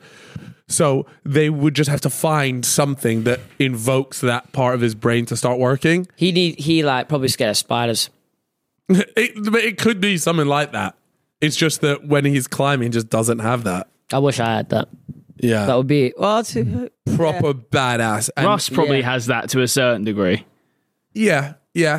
So they would just have to find something that invokes that part of his brain to start working. He need he like probably scared of spiders. it, it could be something like that. It's just that when he's climbing, he just doesn't have that. I wish I had that. Yeah, that would be well, too, proper yeah. badass. And Ross probably yeah. has that to a certain degree. Yeah, yeah.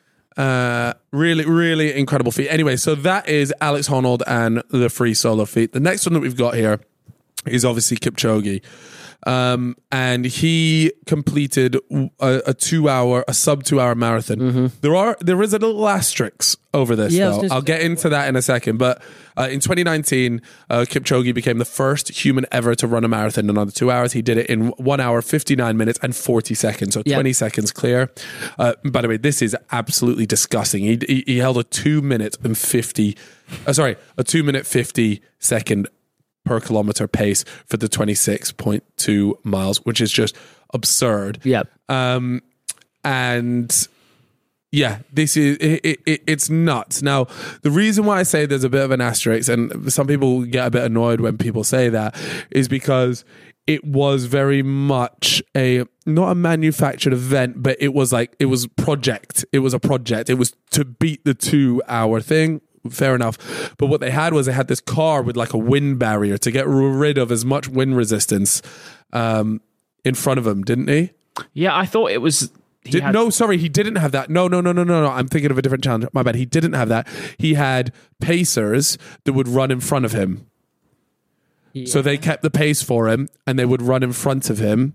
Uh, really, really incredible feat. Anyway, so that is Alex Honnold and the free solo feat. The next one that we've got here is obviously Kipchoge. Um, and he completed a, a two hour, a sub two hour marathon. Mm-hmm. There are, there is a little asterisk over this Yeah, though. I'll get into that in a second. But uh, in twenty nineteen, uh, Kipchoge became the first human ever to run a marathon in under two hours. He did it in one hour, fifty-nine minutes and forty seconds. So Yep. twenty seconds clear. Uh, by the way, this is absolutely disgusting. He, he, he held a two minute and fifty, uh, sorry, a two minute fifty second per kilometer pace for the twenty-six point two miles, which is just absurd. Yep. Um, and yeah, this is it, it, it's nuts. Now, the reason why I say there's a bit of an asterisk, and some people get a bit annoyed when people say that, is because it was very much a not a manufactured event, but it was like it was project. It was a project. It was to beat the two hour thing. Fair enough. But what they had was they had this car with like a wind barrier to get rid of as much wind resistance um, in front of him, didn't he? Yeah, I thought it was. he Did, had- no, sorry, he didn't have that. No, no, no, no, no, no. I'm thinking of a different challenge. My bad. He didn't have that. He had pacers that would run in front of him. Yeah. So they kept the pace for him and they would run in front of him.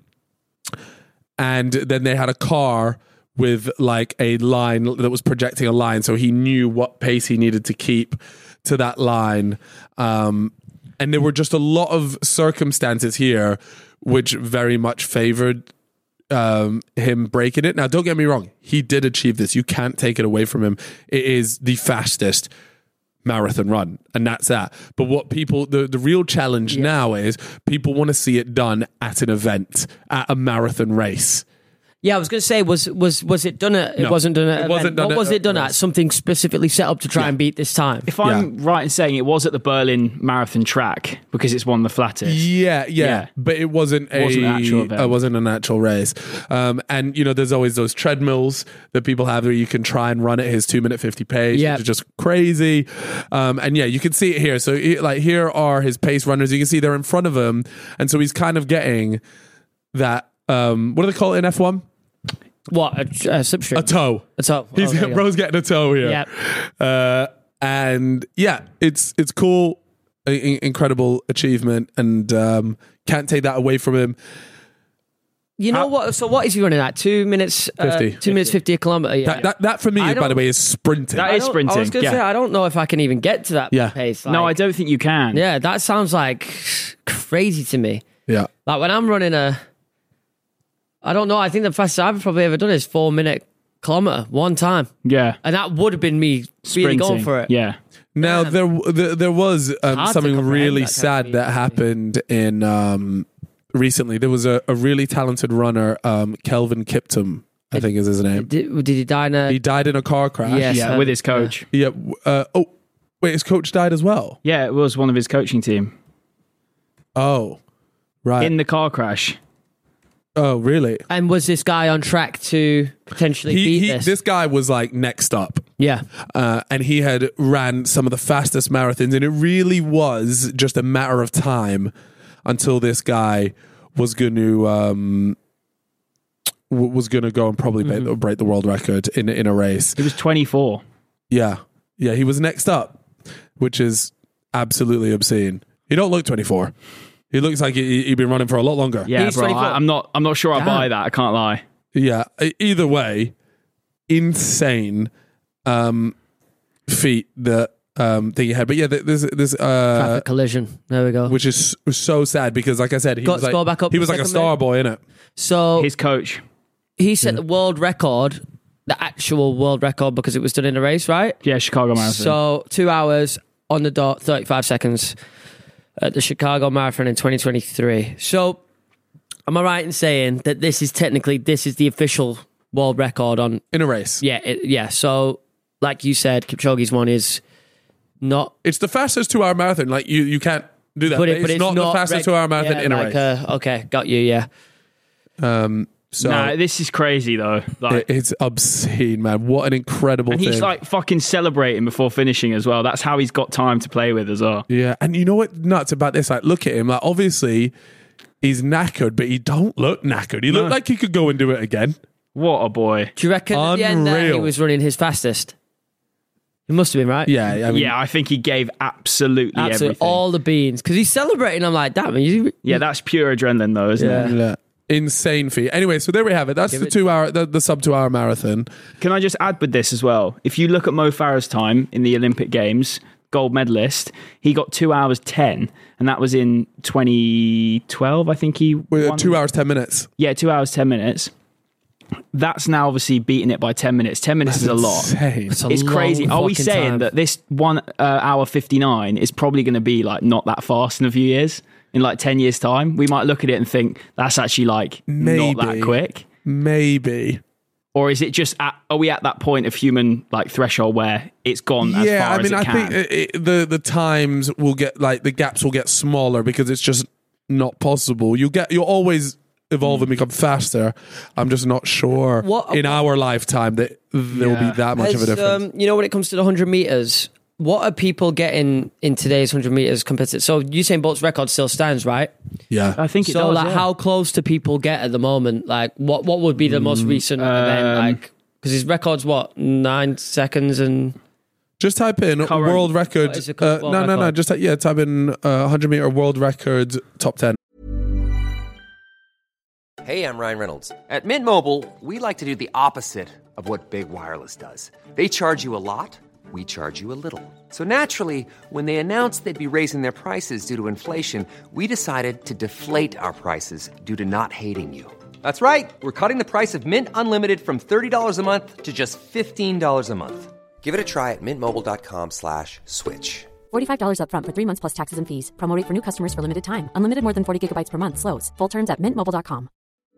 And then they had a car with like a line that was projecting a line. So he knew what pace he needed to keep to that line. Um, and there were just a lot of circumstances here which very much favored um, him breaking it. Now, don't get me wrong. He did achieve this. You can't take it away from him. It is the fastest marathon run, and that's that. But what people, the, the real challenge Yeah. now is people want to see it done at an event, at a marathon race. Yeah, I was going to say, was was was it done at? It No, wasn't done at. it an wasn't event. done What at was a it done race. at? Something specifically set up to try Yeah. and beat this time. If I'm right in saying it was at the Berlin Marathon track because it's one of the flattest. Yeah, yeah, Yeah. but it wasn't a Wasn't an actual event. It wasn't an actual race. Um, and you know, there's always those treadmills that people have where you can try and run at his two minute fifty pace, Yeah. which is just crazy. Um, and yeah, you can see it here. So he- like, here are his pace runners. You can see they're in front of him, and so he's kind of getting that. Um, what do they call it in F one? What a, a substrate? A toe. A toe. He's Oh, there you go. bro's getting a toe here. Yep. Uh, and yeah, it's it's cool, I- I- incredible achievement, and um, can't take that away from him. You know what? So what is he running at? Two minutes. Uh, fifty. Two minutes fifty a kilometer. Yeah. That, that that for me, I by the don't- way, is sprinting. That I is don't- sprinting. I was going to yeah. say I don't know if I can even get to that Yeah. pace. no, I like- don't think you can. Yeah, that sounds like crazy to me. yeah, Like when I'm running a, I don't know. I think the fastest I've probably ever done is four minute kilometer one time, Yeah. and that would have been me really Sprinting. going for it. Yeah. Now there, there there was um, hard to something comprehend really that kind of sad feeling, that isn't it? happened in um, recently. There was a, a really talented runner, um, Kelvin Kiptum, I think is his name. Did, did he die in a? He died in a car crash. Yes. Yeah, uh, with his coach. Yeah. Uh, oh, wait, his coach died as well. Yeah, it was one of his coaching team Oh, right. in the car crash. oh, really? And was this guy on track to potentially He, beat he this? this guy was like next up. Yeah. Uh, and he had ran some of the fastest marathons, and it really was just a matter of time until this guy was going to um, w- was going to go and probably Mm-hmm. break, break the world record in in a race. He was twenty-four. Yeah, yeah, he was next up, which is absolutely obscene. He don't look twenty-four. He looks like he, he'd been running for a lot longer. Yeah, He's bro. twenty-four. I, I'm not. I'm not sure I Damn. buy that. I can't lie. Yeah. e- Either way, insane um, feat that um, thing he had. But yeah, th- there's there's uh, Traffic collision. There we go. which is so sad because, like I said, he Got was to like go back up he the was like a second star minute. boy in it. So His coach. he set the world record, the actual world record, because it was done in a race, right? Yeah, Chicago Marathon. So two hours on the dot, thirty-five seconds at the Chicago Marathon in twenty twenty-three. So am I right in saying that this is technically, this is the official world record on, In a race, yeah, it, yeah. So like you said, Kipchoge's one is not, it's the fastest two-hour marathon. Like you, you can't do that. but, But it, it's, but it's not, not the fastest reg- two-hour marathon yeah, in a like, race. uh, okay, got you, yeah. Um, so no, this is crazy though. Like, it- it's obscene, man. What an incredible and thing. he's like fucking celebrating before finishing as well. That's how he's got time to play with as well. Yeah, and you know what nuts about this? Like, look at him. Like, obviously, he's knackered, but he don't look knackered. He looked No. like he could go and do it again. What a boy. Do you reckon at the end there he Unreal. was running his fastest? He must have been, right? Yeah, I mean, yeah, I think he gave absolutely, Absolutely everything. all the beans. Because he's celebrating. I'm like, damn. You, yeah, that's pure adrenaline, though, isn't Yeah. it? yeah. Insane feat. Anyway, so there we have it. That's Give the it- two hour, the, the sub two hour marathon. Can I just add with this as well? If you look at Mo Farah's time in the Olympic Games, gold medalist, he got two hours ten, and that was in twenty twelve. I think he With won. two hours, ten minutes. Yeah, two hours ten minutes. That's now obviously beating it by ten minutes. Ten minutes is a lot. Insane. It's a It's long crazy. Are we fucking saying time. that this one uh, hour fifty nine is probably going to be like not that fast in a few years? In like ten years' time, we might look at it and think that's actually like Maybe. not that quick. Maybe. Or is it just at, are we at that point of human like threshold where it's gone as Yeah, far I mean, as it I can? think it, it, the the times will get like the gaps will get smaller because it's just not possible. You get you'll always evolve and become faster. I'm just not sure What- in our lifetime that there will Yeah. be that much of a Has, difference. Um, you know, when it comes to the one hundred meters, what are people getting in today's one hundred meters compared to? So Usain Bolt's record still stands, right? yeah, I think it So, does. like, yeah. how close do people get at the moment? Like, what what would be the most recent event? um, Like, because his record's what nine seconds and just type in Current- world record. What is it Uh, called? no, World no, no. record? Just type, yeah, type in uh, one hundred meter world record top ten. Hey, I'm Ryan Reynolds. At Mint Mobile, we like to do the opposite of what Big Wireless does. They charge you a lot, we charge you a little. So naturally, when they announced they'd be raising their prices due to inflation, we decided to deflate our prices due to not hating you. That's right. We're cutting the price of Mint Unlimited from thirty dollars a month to just fifteen dollars a month. Give it a try at mintmobile.com slash switch. forty-five dollars up front for three months plus taxes and fees. Promo rate for new customers for limited time. Unlimited more than forty gigabytes per month. Slows full terms at mint mobile dot com.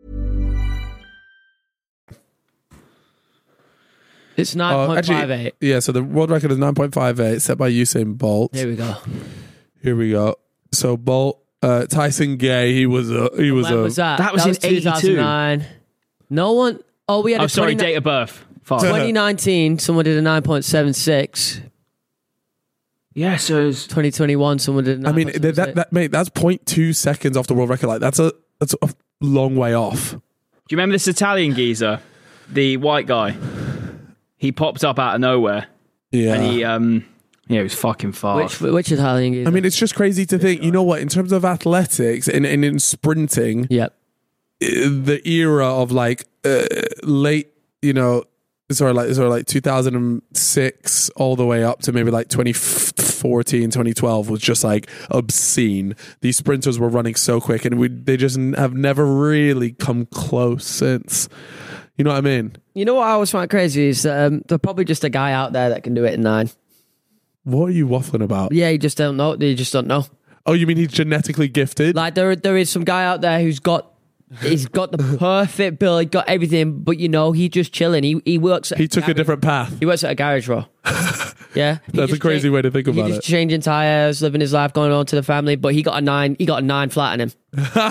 it's nine Uh, point actually, five eight. yeah. So the world record is nine point five eight, set by Usain Bolt. Here we go. Here we go. So Bolt, uh, Tyson Gay, he was a he was When a was that? That was in two thousand nine. No one. Oh, we had Oh, a sorry, twenty date of birth. Fuck. twenty nineteen. Someone did a nine point seven six. Yeah, so it's, twenty twenty-one. Someone did. A I mean, that, that, that mate, that's zero point two seconds off the world record. Like that's a that's a long way off. do you remember this Italian geezer, the white guy? He popped up out of nowhere, Yeah. and he um, yeah, he was fucking fast. which which Italian geezer? I mean, it's just crazy to think. You know what? In terms of athletics and, and in sprinting, yep. the era of like uh, late, you know, sort of like sort of like two thousand six all the way up to maybe like twenty fourteen, twenty twelve was just like obscene. These sprinters were running so quick, and we they just have never really come close since. You know what I mean? You know what I always find crazy is um, there's probably just a guy out there that can do it in nine. What are you waffling about? Yeah, you just don't know. You just don't know. Oh, you mean he's genetically gifted? Like there, there is some guy out there who's got, he's got the perfect build, he got everything, but you know, he just chilling. He he works. At he took a garage- different path. He works at a garage, bro. Yeah, He That's a just crazy cha- way to think he about just it. changing tires, living his life, going on to the family. But he got a nine. He got a nine flat in him.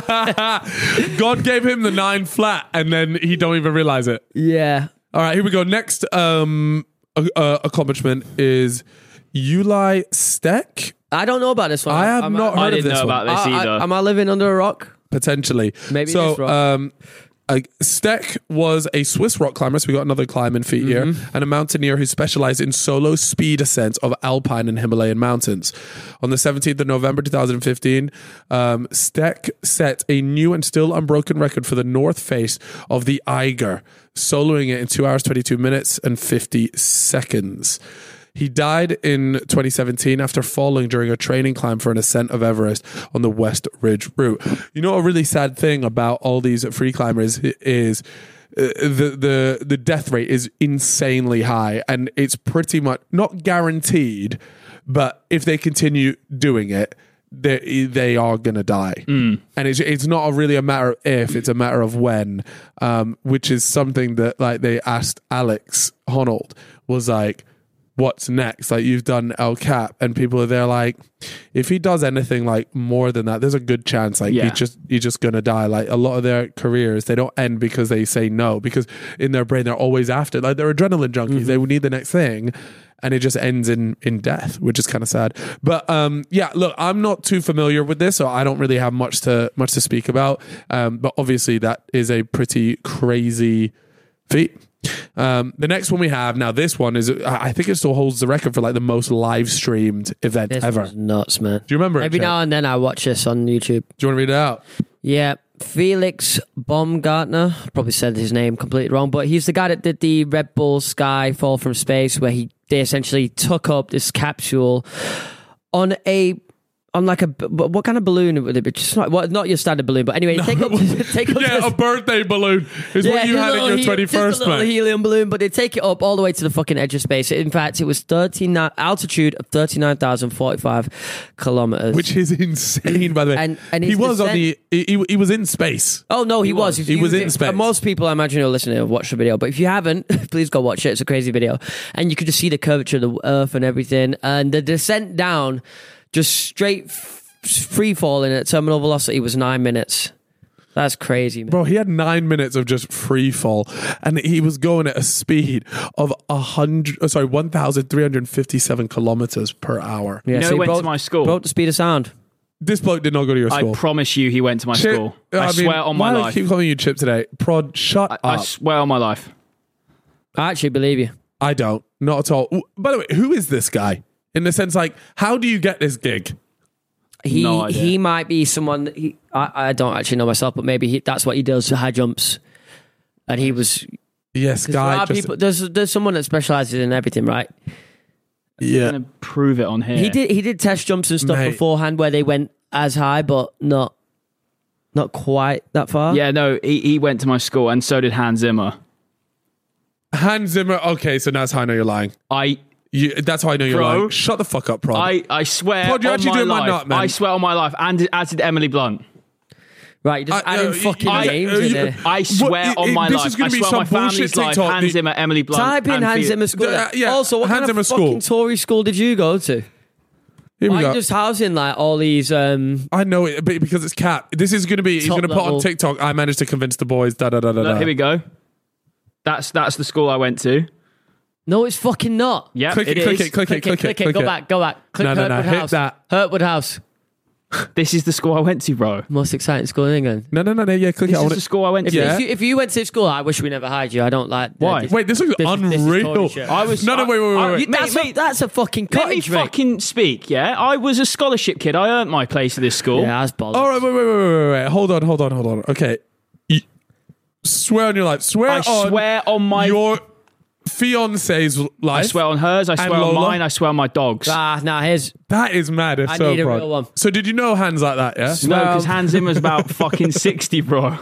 God gave him the nine flat, and then he don't even realize it. Yeah. All right, here we go. Next um, uh, uh, accomplishment is Uli Steck, I don't know about this one. I have Am not I heard of didn't this know one. about this I- I- either. am I living under a rock? potentially. Maybe it so. is rock. Um, uh, Steck was a Swiss rock climber, so we got another climbing feat Mm-hmm. here, and a mountaineer who specialized in solo speed ascents of alpine and Himalayan mountains. On the seventeenth of November twenty fifteen, um, Steck set a new and still unbroken record for the north face of the Eiger, soloing it in two hours, twenty-two minutes, and fifty seconds. He died in twenty seventeen after falling during a training climb for an ascent of Everest on the West Ridge route. You know, a really sad thing about all these free climbers is uh, the the the death rate is insanely high, and it's pretty much not guaranteed. But if they continue doing it, they they are gonna die, mm. and it's it's not really a matter of if, it's a matter of when. Um, which is something that like they asked Alex Honnold was like, what's next? Like, you've done El Cap, and people are there like, if he does anything like more than that, there's a good chance like Yeah. he just he's just gonna die. Like a lot of their careers, they don't end because they say no, because in their brain they're always after, like they're adrenaline junkies. Mm-hmm. They would need the next thing, and it just ends in in death, which is kind of sad. But um, yeah, look, I'm not too familiar with this, so I don't really have much to much to speak about. Um, but obviously that is a pretty crazy feat. Um, the next one we have now. This one is, I think it still holds the record for like the most live streamed event This ever. was nuts, man. Do you remember it, Every Chet? now and then I watch this on YouTube. Do you want to read it out? Yeah, Felix Baumgartner. Probably said his name completely wrong, but he's the guy that did the Red Bull Sky Fall from Space, where he they essentially took up this capsule on a on like a what kind of balloon would it be? Just not well, not your standard balloon, but anyway, take up take up Yeah, this, a birthday balloon is what you just had a at little your he- twenty-first, just a little man. helium balloon, but they take it up all the way to the fucking edge of space. In fact, it was thirty-nine altitude of thirty-nine thousand forty-five kilometers, Which is insane, by the way. And- and he his was on descent- the. He, he was in space. Oh no, he, was. If He you- was in if- space. Most people, I imagine, who are listening have watched the video, but if you haven't, please go watch it. It's a crazy video, and you could just see the curvature of the Earth and everything, and the descent down, just straight f- free falling at terminal velocity was nine minutes. That's crazy, man. Bro, he had nine minutes of just free fall, and he was going at a speed of a hundred. Oh, sorry, one thousand three hundred fifty-seven kilometers per hour. Yeah, You know so who he went to broke- my school? Broke the speed of sound. This bloke did not go to your I school. promise you, he went to my Chip- school. I, I mean, swear on my why do I life. keep calling you Chip today? Prod, shut I, up. I swear on my life. I actually believe you. I don't. Not at all. Ooh, by the way, who is this guy? In the sense, like, how do you get this gig? He No idea. he might be someone. That he, I I don't actually know myself, but maybe he, that's what he does. High jumps, and he was. Yes, 'cause there guy. are Just, people, there's there's someone that specializes in everything, right? yeah. I'm going to prove it on here. He did he did test jumps and stuff Mate. beforehand where they went as high, but not not quite that far. Yeah, no, he, he went to my school, and so did Hans Zimmer. Hans Zimmer. Okay, so that's how I know you're lying. I You, that's how I know you're Bro. lying. Shut the fuck up, Prod. I, I swear Prod, you're on actually my doing my life. nut, man. I swear on my life, and as did Emily Blunt. Right, you just I- add in uh, fucking I- names uh, in you- there. I swear it- on it- my this life. is gonna I be swear some on my family's bullshit life. TikTok. Hans Zimmer, Emily Blunt. Type in and Hans Felix- Zimmer school. Uh, yeah, also, what Hans kind Zimmer of school. fucking Tory school did you go to? Here we Why go. are you just housing like all these? Um, I know it but because it's Cap. This is going to be. He's Top going to put on level. TikTok. I managed to convince the boys. Da da da da. Look, da. here we go. That's that's the school I went to. no, it's fucking not. Yeah, Click it, it click is. it, click it, click it, click it. Go back, go back. Click No, no, no, Hurtwood hit House. that. Hurtwood House, This is the school I went to, bro. most exciting school in England. No, no, no, no. Yeah, click it. This I is want the it. school I went If, to. Yeah. if, you, if you went to school, I wish we never hired you. I don't like. Why? this- Wait, this looks this is- this is unreal. Tory shit. I was. No, no, wait, wait, wait, I- wait. You- that's, mate, a, mate, that's a fucking Let me cottage, mate. fucking speak, yeah? I was a scholarship kid. I earned my place at this school. Yeah, that's bollocks. All right, wait, wait, wait, wait, wait, wait. Hold on, hold on, hold on. Okay. You, swear on your life. Swear I on. swear on my... your fiance's life. I swear on hers, I And swear on Lola? mine, I swear on my dogs. Ah, nah, here's That is mad. It's I so need a proud. real one. So did you know hands like that? Yeah. No, because Well- Hans Zimmer's about fucking sixty, bro.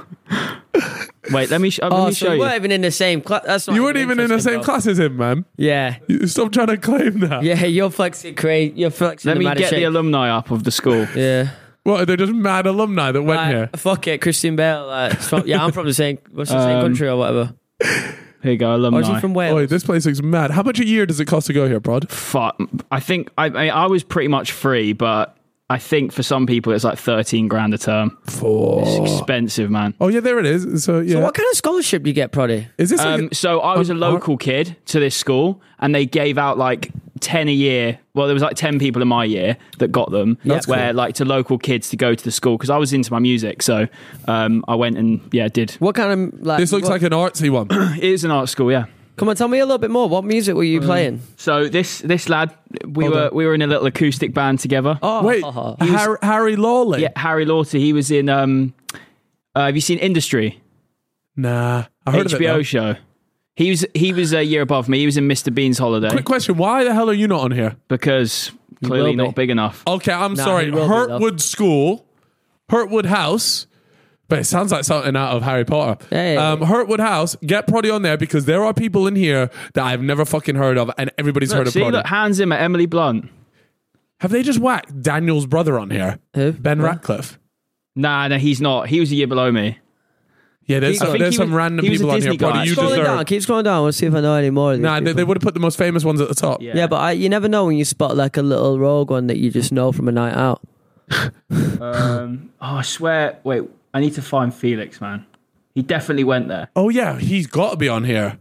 Wait, let me, sh- uh, let Oh, me so show you you. weren't even in the same class. That's not You weren't even in the interesting, same bro. class as him, man. Yeah, You stop trying to claim that. yeah. You're flexing crazy. You're flexing. Let the me maddest get the shit. alumni up of the school. Yeah. What? They're just mad alumni that went Like, here. fuck it, Christian Bale. Like, it's from, yeah, I'm from the same. What's the same Um, country or whatever? Here you go, Or alumni. is he from Wales? Oh, this place looks mad. How much a year does it cost to go here, Prod? Fuck. I think I, I I was pretty much free, but I think for some people it's like thirteen grand a term. Four. It's expensive, man. Oh yeah, there it is. So yeah. So what kind of scholarship do you get, Proddy? is this? Like Um, so I was a Um, local kid to this school, and they gave out like ten a year. Well, there was like ten people in my year that got them. That's where cool. like to local kids to go to the school because I was into my music, so um, I went and yeah did. What kind of like? this looks what- like an artsy one. It is an art school, yeah. Come on, tell me a little bit more. What music were you playing? So this this lad, we Hold were on. we were in a little acoustic band together. Oh, Wait, Harry, Harry Lawley. Yeah, Harry Laughter. He was in. Um, uh, have you seen Industry? Nah, I heard H of B it. O though. show. He was he was a year above me. He was in Mister Bean's Holiday Quick question: why the hell are you not on here? because clearly will be. not big enough. Okay, I'm Nah, sorry. he will be, though. Hurtwood School, Hurtwood House. But it sounds like something out of Harry Potter. Hey. Um, Hurtwood House, get Proddy on there because there are people in here that I've never fucking heard of, and everybody's Look, heard of see, Proddy. look, Hans Zimmer, Emily Blunt. Have they just whacked Daniel's brother on here? Who? Ben What? Ratcliffe. Nah, no, he's not. He was a year below me. Yeah, there's, Keep some, going. there's He some was- random he was a people on here. Disney guy. Proddy, you Keep scrolling deserve. down. Keep scrolling down. Let's see if I know any more. Of these Nah, they, people. they would have put the most famous ones at the top. Yeah. Yeah, but I, you never know when you spot like a little rogue one that you just know from a night out. Um, oh, I swear. Wait, I need to find Felix, man. He definitely went there. Oh yeah, he's got to be on here.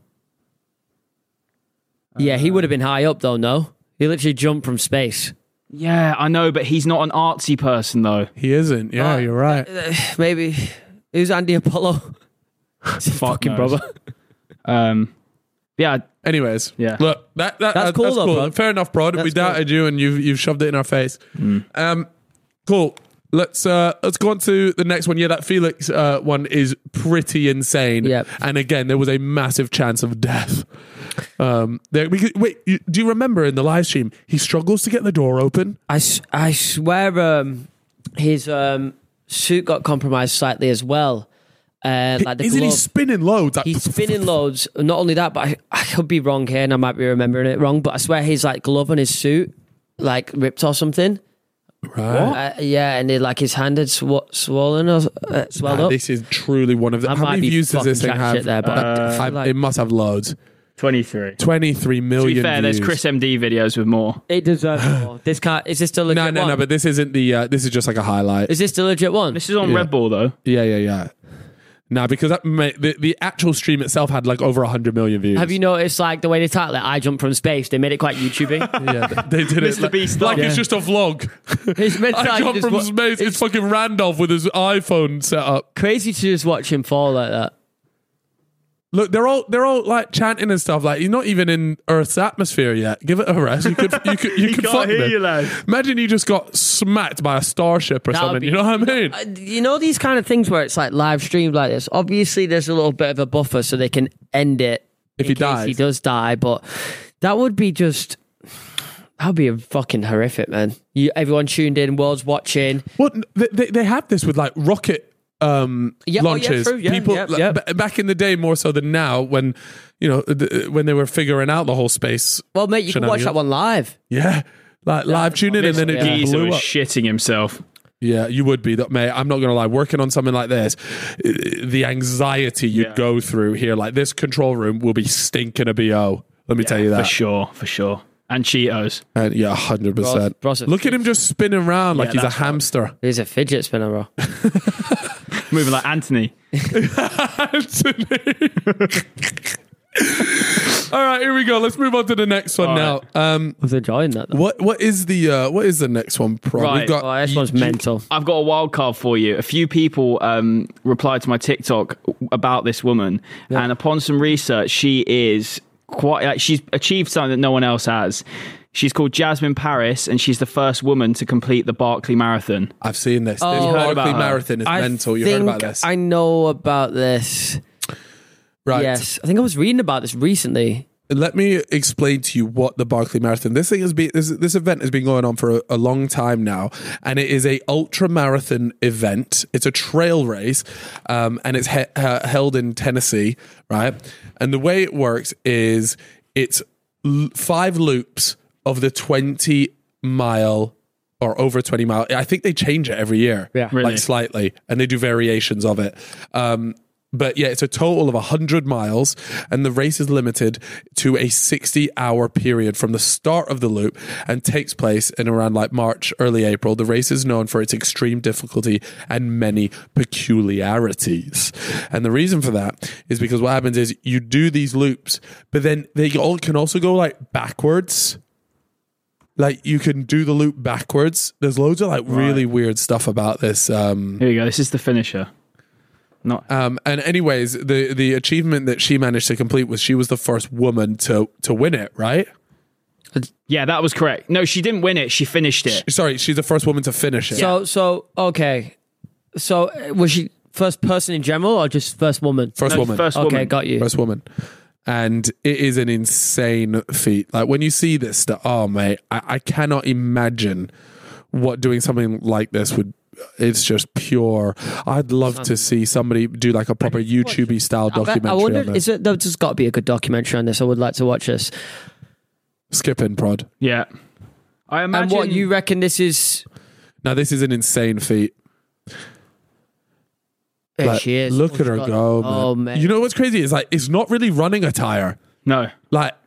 Yeah, he would have been high up though. No, he literally jumped from space. Yeah, I know, but he's not an artsy person though. He isn't. Yeah, Uh, you're right. Maybe who's Andy Apollo? It's a Fuck fucking knows. brother. Um, Yeah. Anyways, Yeah. Look, that, that That's uh, cool that's though, cool. bro. Fair enough, Prod. We That's doubted you, and you've you've shoved it in our face. Um, cool. Let's uh, let's go on to the next one. Yeah, that Felix uh, one is pretty insane. Yep. And again, there was a massive chance of death. Um, there, because, wait, you, do you remember in the live stream he struggles to get the door open? I, s- I swear um, his um, suit got compromised slightly as well. Uh, like the Isn't he glove. spinning loads? Like, He's spinning loads. Not only that, but I, I could be wrong here, and I might be remembering it wrong. But I swear his like glove on his suit like ripped or something. Right. Uh, yeah, and it, like his hand had sw- swollen or uh, swelled Nah, up. this is truly one of the. I How might many be views does this thing fucking have? chat shit there, but I- I I- like- it must have loads. twenty-three. twenty-three To million be fair, there's views. Chris M D videos with more. It deserves more. This can't. Is this still legit No, no, one? no. But this isn't the. Uh, this is just like a highlight. Is this still legit one? This is on Yeah. Red Bull though. Yeah, yeah, yeah. No, because that mate, the the actual stream itself had like over a hundred million views. Have you noticed like the way they title it? I jumped from space. They made it quite YouTubey. Yeah, they they did it. Mister Like, Beast like style. it's just a vlog. It's meant to I like jumped just from wa- space. It's fucking Randolph with his iPhone set up. Crazy to just watch him fall like that. Look, they're all they're all like chanting and stuff. Like, you're not even in Earth's atmosphere yet. Give it a rest. You could you could you He could can't fuck hear them. you, lad. Imagine you just got smacked by a starship or That would something. be- You know what I mean? Uh, You know these kind of things where it's like live streamed like this. Obviously, there's a little bit of a buffer so they can end it If in he case dies. He does die, but that would be just. That would be a fucking horrific, man. You, everyone tuned in, world's watching. Well, they, they they have this with like rocket um, Yeah, oh, yeah, launches. true, yeah, People yeah, like, yeah. b- back in the day more so than now, when you know th- when they were figuring out the whole space. Well, mate, you can watch shenanigans. that one live. Yeah, like live tune in and then it yeah. just Geezer blew was up. shitting himself. Yeah, you would be, that mate. I'm not gonna lie. Working on something like this, uh, the anxiety you'd Yeah. go through here, like this control room, will be stinking a bo. Let me tell you that. For sure, for sure. And Cheetos. And yeah, hundred percent. Bros- bros- Look at him just spinning around like Yeah, he's a that's right. hamster. He's a fidget spinner, bro. Moving like Anthony. All right, here we go. Let's move on to the next one All now. Um, I was enjoying that. Though. what what is the uh, what is the next one? Pro? Right. We've got Oh, this one's mental. I've got a wild card for you. A few people um, replied to my TikTok about this woman, and upon some research, she is quite like she's achieved something that no one else has. She's called Jasmine Paris, and she's the first woman to complete the Barkley Marathon. I've seen this. Oh. this You heard about Barkley her? Marathon is I mental. You heard think about this, I know about this. right? Yes, I think I was reading about this recently. Let me explain to you what the Barkley Marathon. This thing has been this, this event has been going on for a, a long time now, and it is a ultra marathon event. It's a trail race, um, and it's he- uh, held in Tennessee, right? And the way it works is it's l- five loops of the twenty mile or over twenty mile. I think they change it every year, Yeah. Really? like slightly, and they do variations of it. Um, But yeah, it's a total of one hundred miles, and the race is limited to a sixty hour period from the start of the loop and takes place in around like March, early April. The race is known for its extreme difficulty and many peculiarities. And the reason for that is because what happens is you do these loops, but then they all can also go like backwards. Like you can do the loop backwards. There's loads of like really weird stuff about this. Um, Here we go. This is the finisher. Not Um, and anyways, the the achievement that she managed to complete was she was the first woman to to win it, right? yeah, that was correct. No, she didn't win it. She finished it. Sorry, she's the first woman to finish it. So, so okay. So, uh, was she first person in general or just first woman? First No, woman. First Okay, woman. got you. First woman. And it is an insane feat. Like when you see this stuff, oh mate, I, I cannot imagine what doing something like this would. It's just pure. I'd love to see somebody do like a proper YouTube style I, bet, documentary. I wonder, on this. is it? There's just got to be a good documentary on this. I would like to watch this. Skipping prod. Yeah. I imagine. And what you reckon this is? Now this is an insane feat. There Like, she is. Look Oh, at her God. go, man. Oh man. You know what's crazy? It's like it's not really running attire. No. Like,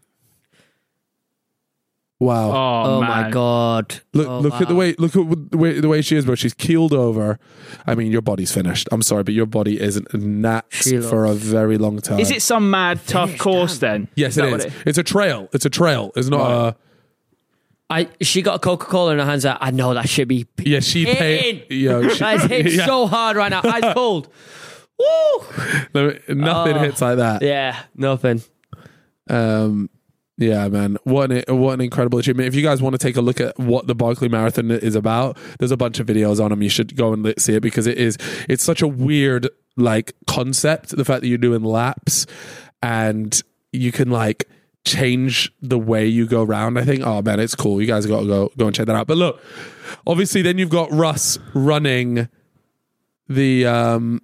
wow. Oh, Oh man. my God. Look! Oh, look at the wow. way. Look at the way the way she is, bro. She's keeled over. I mean, your body's finished. I'm sorry, but your body isn't nax She for a very long time. Is it some mad tough Finished, course damn. then? Yes, that it what is. It's a trail. It's a trail. It's not Right. a. I she got a Coca Cola in her hands. I know that should be. Yeah, she paid. hitting. Yo, she, That is hitting yeah. so hard right now. Eyes cold. Woo! No, nothing Oh. hits like that. Yeah, nothing. Um, yeah, man, what an, what an incredible achievement. If you guys want to take a look at what the Barkley Marathon is about, there's a bunch of videos on them. You should go and see it because it is, it's such a weird like concept. The fact that you're doing laps and you can like change the way you go around. I think, oh man, it's cool. You guys got to go, go and check that out. But look, obviously then you've got Russ running the, um,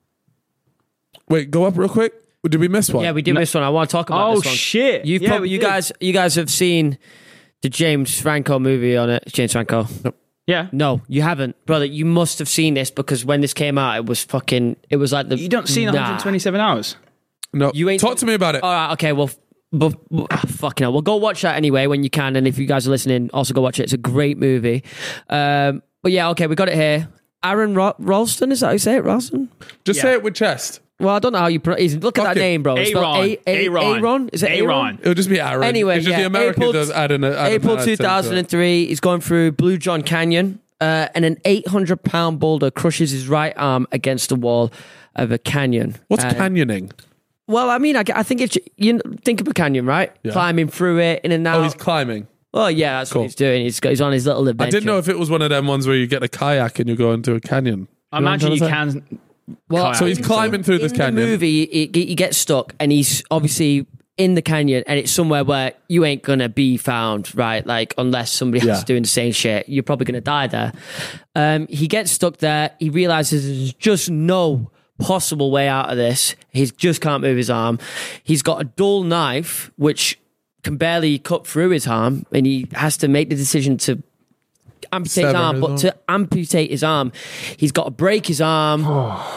wait, go up real quick. Did we miss one? Yeah, we did No. miss one. I want to talk about Oh, this one. shit. You've Yeah, probably, we you did. guys, you guys have seen the James Franco movie on it. James Franco. Yeah. No, you haven't, brother. You must have seen this because when this came out, it was fucking. It was like the. You don't see nah. one hundred twenty-seven hours? No, You ain't talk to me about it. All right, okay. Well, but, but fucking hell. Well, go watch that anyway when you can, and if you guys are listening, also go watch it. It's a great movie. Um, but yeah, okay, we got it here. Aaron Ro- Ralston, is that how you say it, Ralston? Just Yeah. say it with chest. Well, I don't know how you pronounce it. Look at Fuck that it. name, bro. It's spelled Aaron. A- A- Aaron. Aaron? Is it Aaron? Aaron. It'll just be Aaron. Anyway, it's just yeah, the American April, does add an add April an accent two to it. thousand three, he's going through Blue John Canyon, uh, and an eight hundred pound boulder crushes his right arm against the wall of a canyon. What's Uh, canyoning? Well, I mean, I, I think it's you know, think of a canyon, right? Yeah. Climbing through it, in and out. Oh, he's climbing. Well, yeah, that's Cool. what he's doing. He's got, he's on his little adventure. I didn't know if it was one of them ones where you get a kayak and you go into a canyon. I You know what I'm imagine you trying to say? can. Well, kayak. So he's climbing through this in canyon. the movie, he, he gets stuck, and he's obviously in the canyon, and it's somewhere where you ain't gonna be found, right? Like unless somebody else Yeah. is doing the same shit, you're probably gonna die there. Um, he gets stuck there. He realizes there's just no possible way out of this. He just can't move his arm. He's got a dull knife which can barely cut through his arm, and he has to make the decision to amputate his Sever arm. his But arm. to amputate his arm, he's got to break his arm.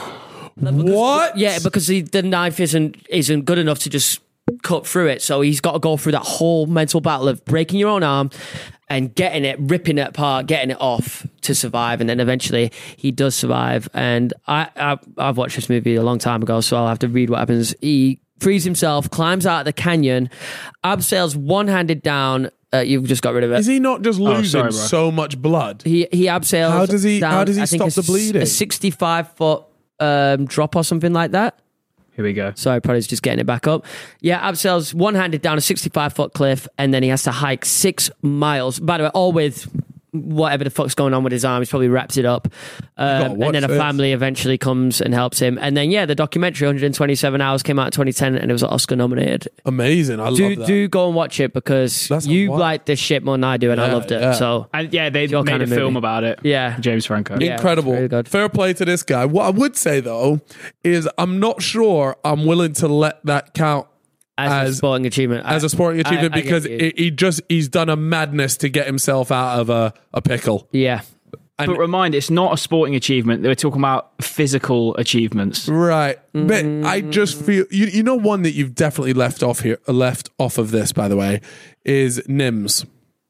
What? Yeah, because the, the knife isn't isn't good enough to just cut through it. So he's got to go through that whole mental battle of breaking your own arm and getting it, ripping it apart, getting it off to survive. And then eventually he does survive. And I, I I've watched this movie a long time ago, so I'll have to read what happens. He frees himself, climbs out of the canyon, abseils one-handed down. Uh, you've just got rid of it. Is he not just losing sorry, bro. so much blood? He he abseils. How does he- Down, how does he I think stop a the s- bleeding? A sixty-five foot um, drop or something like that. Here we go. Sorry, probably just getting it back up. Yeah, abseils one-handed down a sixty-five foot cliff, and then he has to hike six miles. By the way, all with whatever the fuck's going on with his arm. He's probably wraps it up. gotta Um, watch and then a this. family eventually comes and helps him. And then, yeah, the documentary, one hundred twenty-seven hours, came out in twenty ten, and it was Oscar nominated. Amazing. I Do love that. do go and watch it because That's a you lot. like this shit more than I do, and I Yeah, loved it. yeah. So, And yeah, they your made kind a of film movie. about it. yeah. James Franco. Yeah. Incredible. it's really good. Fair play to this guy. What I would say though is I'm not sure I'm willing to let that count As, a as- sporting achievement. as a sporting I- achievement I get because you. it, he just he's done a madness to get himself out of a, a pickle. Yeah. And But remind, it's not a sporting achievement. They were talking about physical achievements. right, but Mm-hmm. I just feel you. You know, one that you've definitely left off here, left off of this, by the way, is N I M S.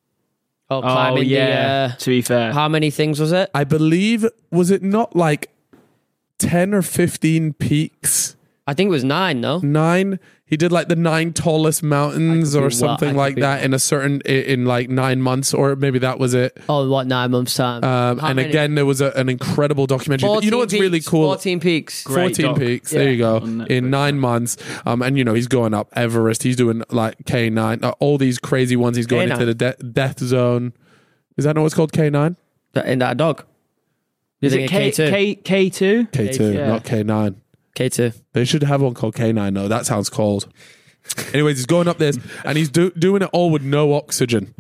Oh, Oh climbing yeah. the. Uh, to be fair, how many things was it? I believe was it not like ten or fifteen peaks? I think it was nine, no? Nine. He did like the nine tallest mountains I could or be wa- something I could like be that wrong. in a certain in, in like nine months, or maybe that was it. Oh, what, nine months' time? Um, How and many? again, there was a, an incredible documentary. You know fourteen what's really peaks, cool? fourteen peaks. Great fourteen doc. peaks. There Yeah. you go. On Netflix, In nine months, um, and you know he's going up Everest. He's doing like K nine, uh, all these crazy ones. He's going K nine. into the de- death zone. Is that not what's called K nine? In that dog. You is think it K K two? K K two? K two, Yeah. not K nine. K two. They should have one called K nine. though. That sounds cold. Anyways, he's going up this, and he's do- doing it all with no oxygen,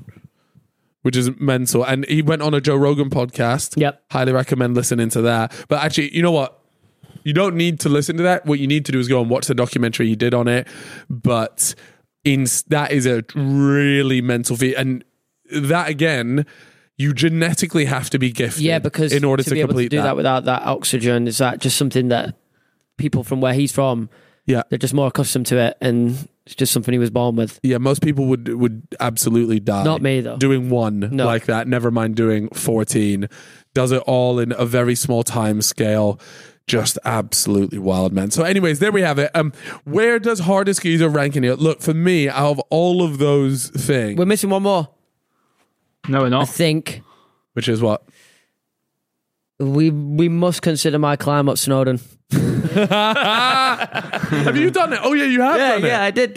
which is mental. And he went on a Joe Rogan podcast. Yep. Highly recommend listening to that. But actually, you know what? You don't need to listen to that. What you need to do is go and watch the documentary he did on it. But in that is a really mental feat, and that again, you genetically have to be gifted. Yeah, because in order to, to, be able complete to do that. without that oxygen, is that just something that people from where he's from, yeah. they're just more accustomed to it, and it's just something he was born with. Yeah, most people would would absolutely die. Not me, though. Doing one No. like that, never mind doing fourteen. Does it all in a very small time scale. Just absolutely wild, man. So anyways, there we have it. Um, where does hardest geezer rank in here? Look, for me, out of all of those things, We're missing one more. No, we're I not. think which is what? we we must consider my climb up Snowdon. Have you done it? Oh yeah, you have Yeah, done it. yeah, I did do it.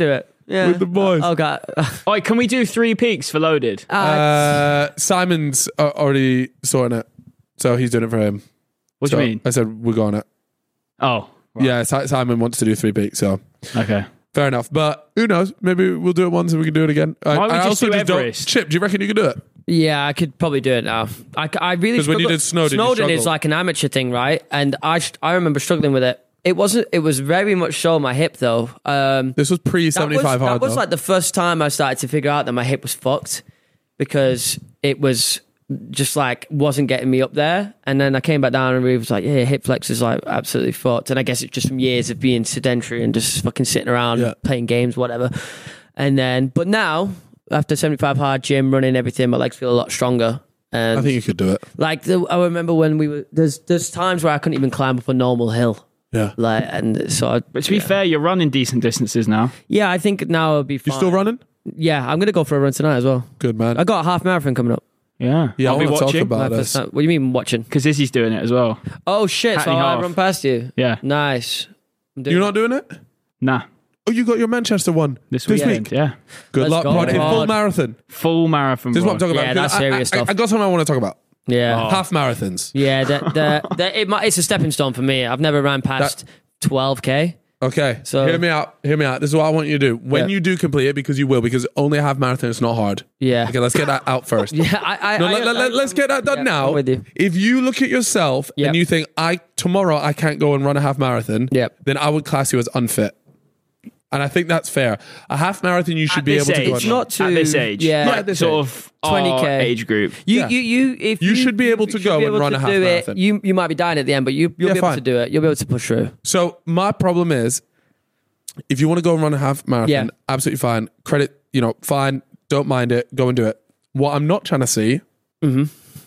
Yeah. with the boys. Oh god. Oh, can we do three peaks for loaded? Uh, Simon's uh, already sorting it, so he's doing it for him. What So do you mean? I said we're going it. Oh, right. Yeah, Si- Simon wants to do three peaks, so Okay. fair enough. But who knows? Maybe we'll do it once and we can do it again. I, Why don't we I just also do don't- Everest? Chip, do you reckon you could do it? Yeah, I could probably do it now. I, I really 'Cause when you struggle- did Snowdon, you Snowdon is struggled. like an amateur thing, right? And I sh- I remember struggling with it. It wasn't. It was very much so my hip though. Um, This was pre that was, seventy-five hard. that was though. like the first time I started to figure out that my hip was fucked because it was just like wasn't getting me up there. And then I came back down and Ruth was like, "Yeah, your hip flex is like absolutely fucked." And I guess it's just from years of being sedentary and just fucking sitting around Yeah. playing games, whatever. And then, but now after seventy-five hard gym running everything, my legs feel a lot stronger. And I think you could do it. like the, I remember when we were there's there's times where I couldn't even climb up a normal hill. Yeah. Like and so I, But to be fair, you're running decent distances now. yeah, I think now it'll be fine. You still running? Yeah, I'm gonna go for a run tonight as well. Good man. I got a half marathon coming up. Yeah. yeah, I'll I be want to talk watching. about My this. first time- What do you mean watching? Because Izzy's doing it as well. Oh shit! So Hackney I half. run past you. Yeah. Nice. I'm doing You're it. not doing it? Nah. Oh, you got your Manchester one This this weekend. week. Yeah. Good Let's luck, go, pod. In pod. full marathon. Full marathon. This is what I'm bro. talking Yeah, about. that's I- I- serious I, stuff. I got something I want to talk about. Yeah. Half marathons. Yeah. The, the, the, it might, it's a stepping stone for me. I've never ran past twelve k. Okay, So- hear me out. Hear me out. This is what I want you to do. When Yeah. you do complete it, because you will, because only a half marathon is not hard. Yeah. Okay, let's get that out first. Yeah. I. I, No, I, let, let, I- us get that done yeah, now. I'm with you. If you look at yourself Yep. and you think, I tomorrow I can't go and run a half marathon, Yep. then I would class you as unfit. And I think that's fair. A half marathon, you should At be this able to age. go It's and not too. At this age. Yeah. Not at this sort age. of twenty K our age group. You, Yeah. you, you, if You should be able to should go be and able run to a half do it, marathon. You, you might be dying at the end, but you, you'll Yeah, be able fine. to do it. You'll be able to push through. So my problem is, if you want to go and run a half marathon, Yeah. absolutely fine. Credit, you know, fine. Don't mind it. Go and do it. What I'm not trying to see Mm-hmm.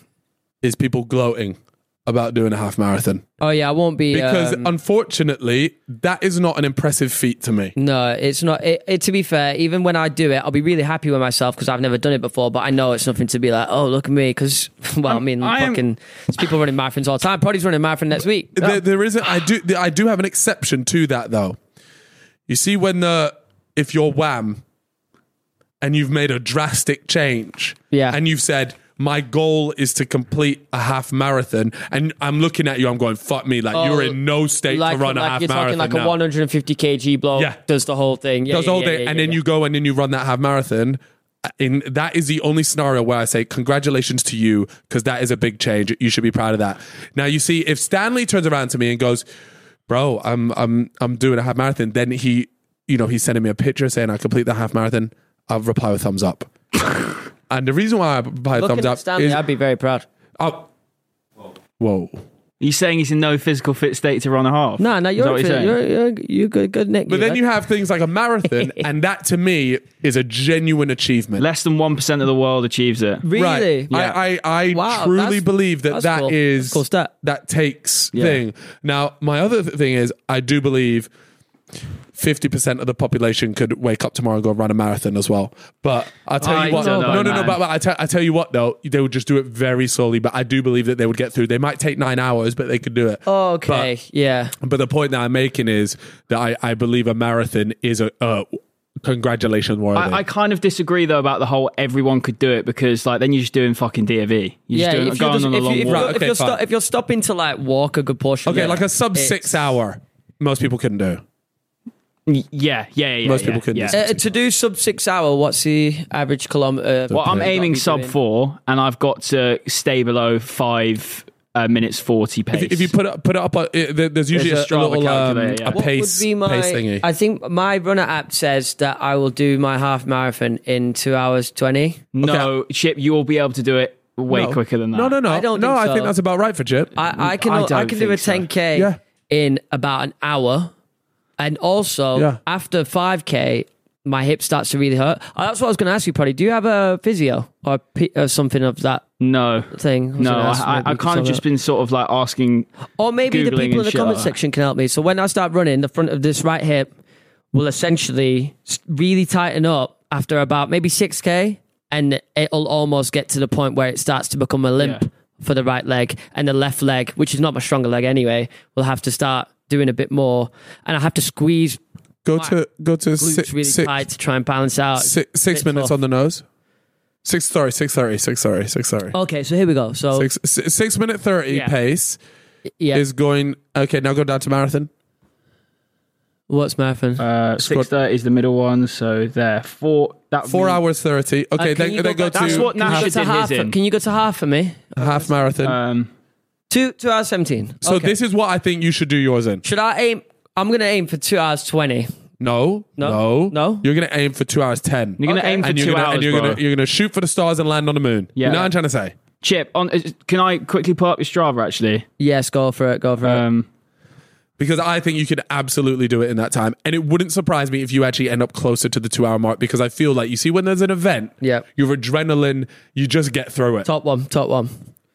is people gloating about doing a half marathon. Oh yeah, I won't be Because um, unfortunately, that is not an impressive feat to me. no, it's not. It, it, to be fair, even when I do it, I'll be really happy with myself because I've never done it before. But I know it's nothing to be like, oh, look at me. Because well, I mean, I am- fucking, there's people running marathons all the time. Probably's running a marathon next week. There, there isn't. I do. I do have an exception to that, though. You see, when the if you're wham, and you've made a drastic change, Yeah. and you've said, my goal is to complete a half marathon, and I'm looking at you, I'm going, fuck me, like Oh, you're in no state like, to run a like half you're marathon talking like now. a one hundred fifty kilogram bloke Yeah. does the whole thing. Yeah, Does yeah, all yeah, day, yeah, and yeah, then yeah. you go and then you run that half marathon. In that is the only scenario where I say congratulations to you, because that is a big change. You should be proud of that. Now you see, if Stanley turns around to me and goes, "Bro, I'm I'm I'm doing a half marathon," then he, you know, he's sending me a picture saying I complete the half marathon. I'll reply with thumbs up. And the reason why I reply with Looking thumbs at up Stanley, is, I'd be very proud. oh, whoa. Are you saying he's in no physical fit state to run a half? No, no, Is that you're what fit, saying? you're, you're you're good, good Nick. But then you have things like a marathon, and that to me is a genuine achievement. Less than one percent of the world achieves it. really. Right. Yeah. I, I, I Wow, truly that's- believe that that's that cool. is That's cool stat. that takes Yeah. thing. Now, my other th- thing is, I do believe fifty percent of the population could wake up tomorrow and go run a marathon as well. But I'll tell I you what, don't no, know, no, no, man. but, but I, tell, I tell you what though, they would just do it very slowly. But I do believe that they would get through. They might take nine hours, but they could do it. Okay, yeah. But the point that I'm making is that I, I believe a marathon is a, a congratulations worthy. I, I kind of disagree though about the whole everyone could do it, because like then you're just doing fucking D A V. You're Yeah, just doing, if you're, going just, on a if, long you, if, walk. you're, Right, if, okay, you're fine. sto- if you're stopping to like walk a good portion, okay, yeah, like a sub it's- six hour, most people couldn't do. Y- Yeah, yeah, yeah. Most yeah, people couldn't Yeah. do Uh, to do sub six hour, what's the average kilometer? Well, I'm you've got to aiming be sub doing? four, and I've got to stay below five uh, minutes forty pace. If, if you put it put it up, uh, it, there- there's usually There's a a, Strava little um, calculator, yeah. a What pace would be my, pace thingy. I think my runner app says that I will do my half marathon in two hours twenty. no, Chip, you will be able to do it way No. quicker than that. No, no, no, I don't no. think I so. think that's about right for Chip. I, I can I I, don't can do a think so. ten k Yeah. in about an hour, and also Yeah. after five k, my hip starts to really hurt. Uh, that's what I was going to ask you, Probably. Do you have a physio or, a P- or something of that No. thing? I was No, gonna ask, I, maybe I, you I've could kind of solve just it. been sort of like asking. Or maybe the Googling people in and the shit comment like that. section can help me. So when I start running, the front of this right hip will essentially s- really tighten up after about maybe six k, and it'll almost get to the point where it starts to become a limp Yeah. for the right leg, and the left leg, which is not my stronger leg anyway, will have to start doing a bit more, and I have to squeeze Go My to go to glutes six, really six, tight to try and balance out. six, six Bit minutes tough. on the nose. Six sorry, six thirty, six sorry, six sorry. Okay, so here we go. So Six, six, six minute thirty Yeah. pace yeah, is going. Okay, now go down to marathon. what's marathon? Uh, six thirty is the middle one, so there four. That Four hours thirty. Okay, Uh, can then you then go go, back- to That's what Can you Nash go did to his half? in. Can you go to half for me? half marathon. Um, Two two hours seventeen. so Okay. this is what I think you should do yours in. should I aim? I'm gonna aim for two hours twenty. No, No? no, No? You're gonna aim for two hours ten. you're gonna Okay. aim for and you're two gonna hours, and you're bro. gonna you're gonna shoot for the stars and land on the moon. Yeah. You know what I'm trying to say? Chip, on. uh, Can I quickly pull up your Strava? Actually, Yes, go for it. Go for it. um, Because I think you could absolutely do it in that time. And it wouldn't surprise me if you actually end up closer to the two hour mark because I feel like, you see, when there's an event, Yeah. your adrenaline, you just get through it. Top one. Top one.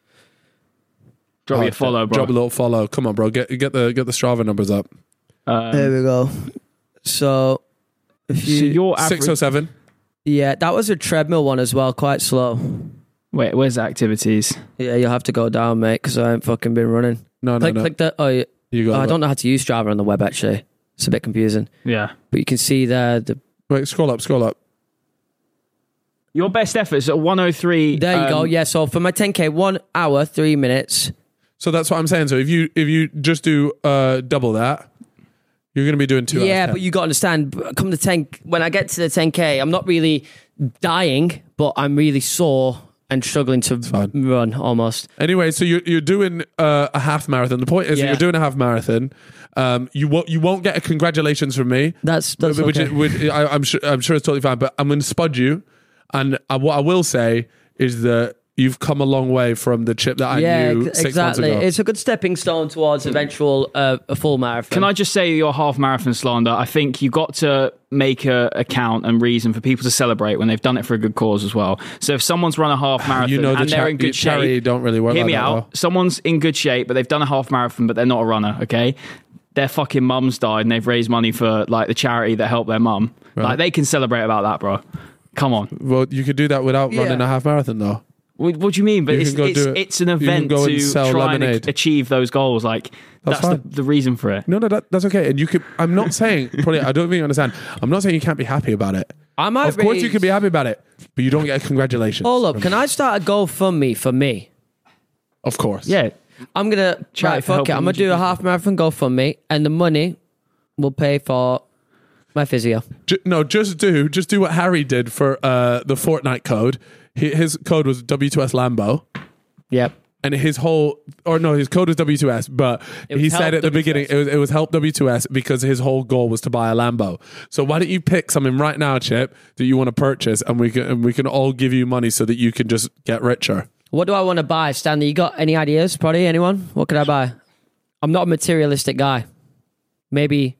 drop Oh, me a follow, bro. Drop a little follow. Come on, bro. Get get the get the Strava numbers up. Um, There we go. So, if you, so your average. Six oh seven. yeah, that was a treadmill one as well. Quite slow. Wait, where's the activities? Yeah, you'll have to go down, mate, because I haven't fucking been running. No, no, click, no. click the. Oh, yeah. You got Oh, I that. don't know how to use Strava on the web. Actually, it's a bit confusing. Yeah. But you can see there the. Wait, scroll up, scroll up. Your best efforts at one oh three. There you um, go. Yeah. So for my ten K, one hour three minutes. So that's what I'm saying. So if you if you just do uh double that, you're going to be doing two Yeah, hours. but you got to understand. Come to ten, when I get to the ten K, I'm not really dying, but I'm really sore and struggling to fine. run almost. Anyway, so you're you're doing uh, a half marathon. The point is that Yeah. you're doing a half marathon. Um, you won't you won't get a congratulations from me. That's that's which okay. is, which, I, I'm sure I'm sure it's totally fine. But I'm going to spud you, and uh, what I will say is that you've come a long way from the Chip that I yeah, knew ex- six exactly. months ago. It's a good stepping stone towards eventual uh, a full marathon. Can I just say your half marathon slander? I think you got to make a account and reason for people to celebrate when they've done it for a good cause as well. So if someone's run a half marathon you know the and they're cha- in good charity shape, don't really work hear like me that, out. though. Someone's in good shape, but they've done a half marathon, but they're not a runner. Okay, their fucking mum's died and they've raised money for like the charity that helped their mum. Right. Like they can celebrate about that, bro. Come on. Well, you could do that without Yeah. running a half marathon, though. What, what do you mean? But You it's, can go it's, do it. it's an You can event go and to sell try lemonade. and achieve those goals. Like That's that's, the, fine. the reason for it. No, no, that, that's okay. And you could. I'm not saying. Probably, I don't think you understand. I'm not saying you can't be happy about it. I might Of course, you raise- can be happy about it, but you don't get a congratulations. Hold up. Can I start a GoFundMe for me? Of course. Yeah. I'm gonna Try right. to Fuck help it. I'm gonna hundred do a people. half marathon GoFundMe, and the money will pay for my physio. Ju- no, just do just do what Harry did for uh, the Fortnite code. Hi- His code was W two S Lambo, Yep. and his whole or no, his code was W two S. But It was he said help at the W two beginning S. it was it was help W two S because his whole goal was to buy a Lambo. So why don't you pick something right now, Chip, that you want to purchase, and we can and we can all give you money so that you can just get richer. What do I want to buy, Stanley? You got any ideas, Poddy? Anyone? What could I buy? I'm not a materialistic guy. Maybe,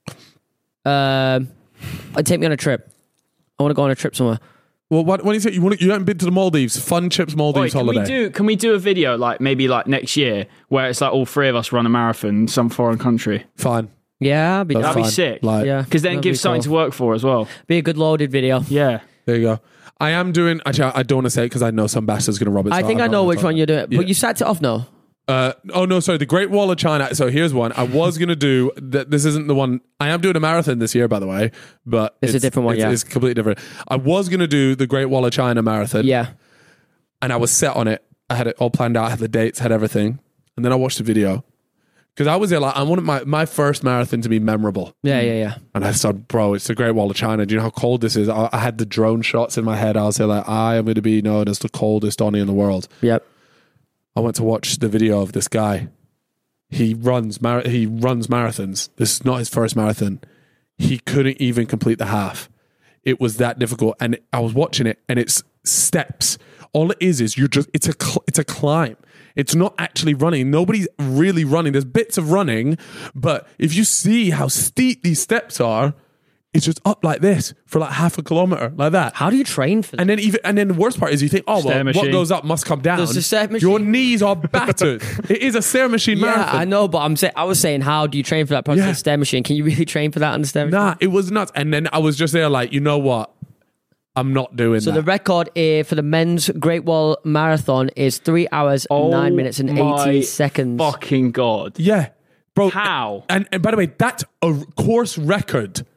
um, I'd take me on a trip. I want to go on a trip somewhere. Well, what, what do you say? You want? You haven't been to the Maldives? Fun Chips Maldives Wait, can holiday. we do can we do a video like maybe like next year where it's like all three of us run a marathon in some foreign country? Fine. Yeah, I'd be, That's That'd be fine. sick. Like, yeah, Because then it that'd gives be something cool. to work for as well. Be a good loaded video. Yeah. There you go. I am doing. Actually, I don't want to say it because I know some bastard's going to rob it. I so think I'm I not know gonna which talk one about you're doing, Yeah. but you sacked it off now. Uh, oh no, sorry. The Great Wall of China. So here's one. I was gonna do that. This isn't the one. I am doing a marathon this year, by the way, but It's a different one, It's, yeah. it's completely different. I was gonna do the Great Wall of China marathon. Yeah. and I was set on it. I had it all planned out. I had the dates, had everything, and then I watched the video because I was there like I wanted my my first marathon to be memorable. Yeah, yeah, yeah. And I said, bro, it's the Great Wall of China. Do you know how cold this is? I, I had the drone shots in my head. I was there like, I am going to be known as the coldest Donny in the world. Yep. I went to watch the video of this guy. He runs mar- he runs marathons. This is not his first marathon. He couldn't even complete the half. It was that difficult. And I was watching it, and it's steps. All it is is you're just it's a cl- it's a climb. It's not actually running. Nobody's really running. There's bits of running, but if you see how steep these steps are, it's just up like this for like half a kilometer, like that. How do you train for that? And then even and then the worst part is you think, oh Stair well, what machine. goes up must come down. There's a stair Your machine. knees are battered. It is a stair machine Yeah, marathon. I know, but I'm saying I was saying, how do you train for that? Probably Yeah. the stair machine. Can you really train for that on the stair machine? Nah, it was nuts. And then I was just there like, you know what? I'm not doing So that. the record uh, for the men's Great Wall Marathon is three hours, Oh nine minutes, and my eighteen seconds. Fucking God. yeah, bro. How? And, and by the way, that's a course record.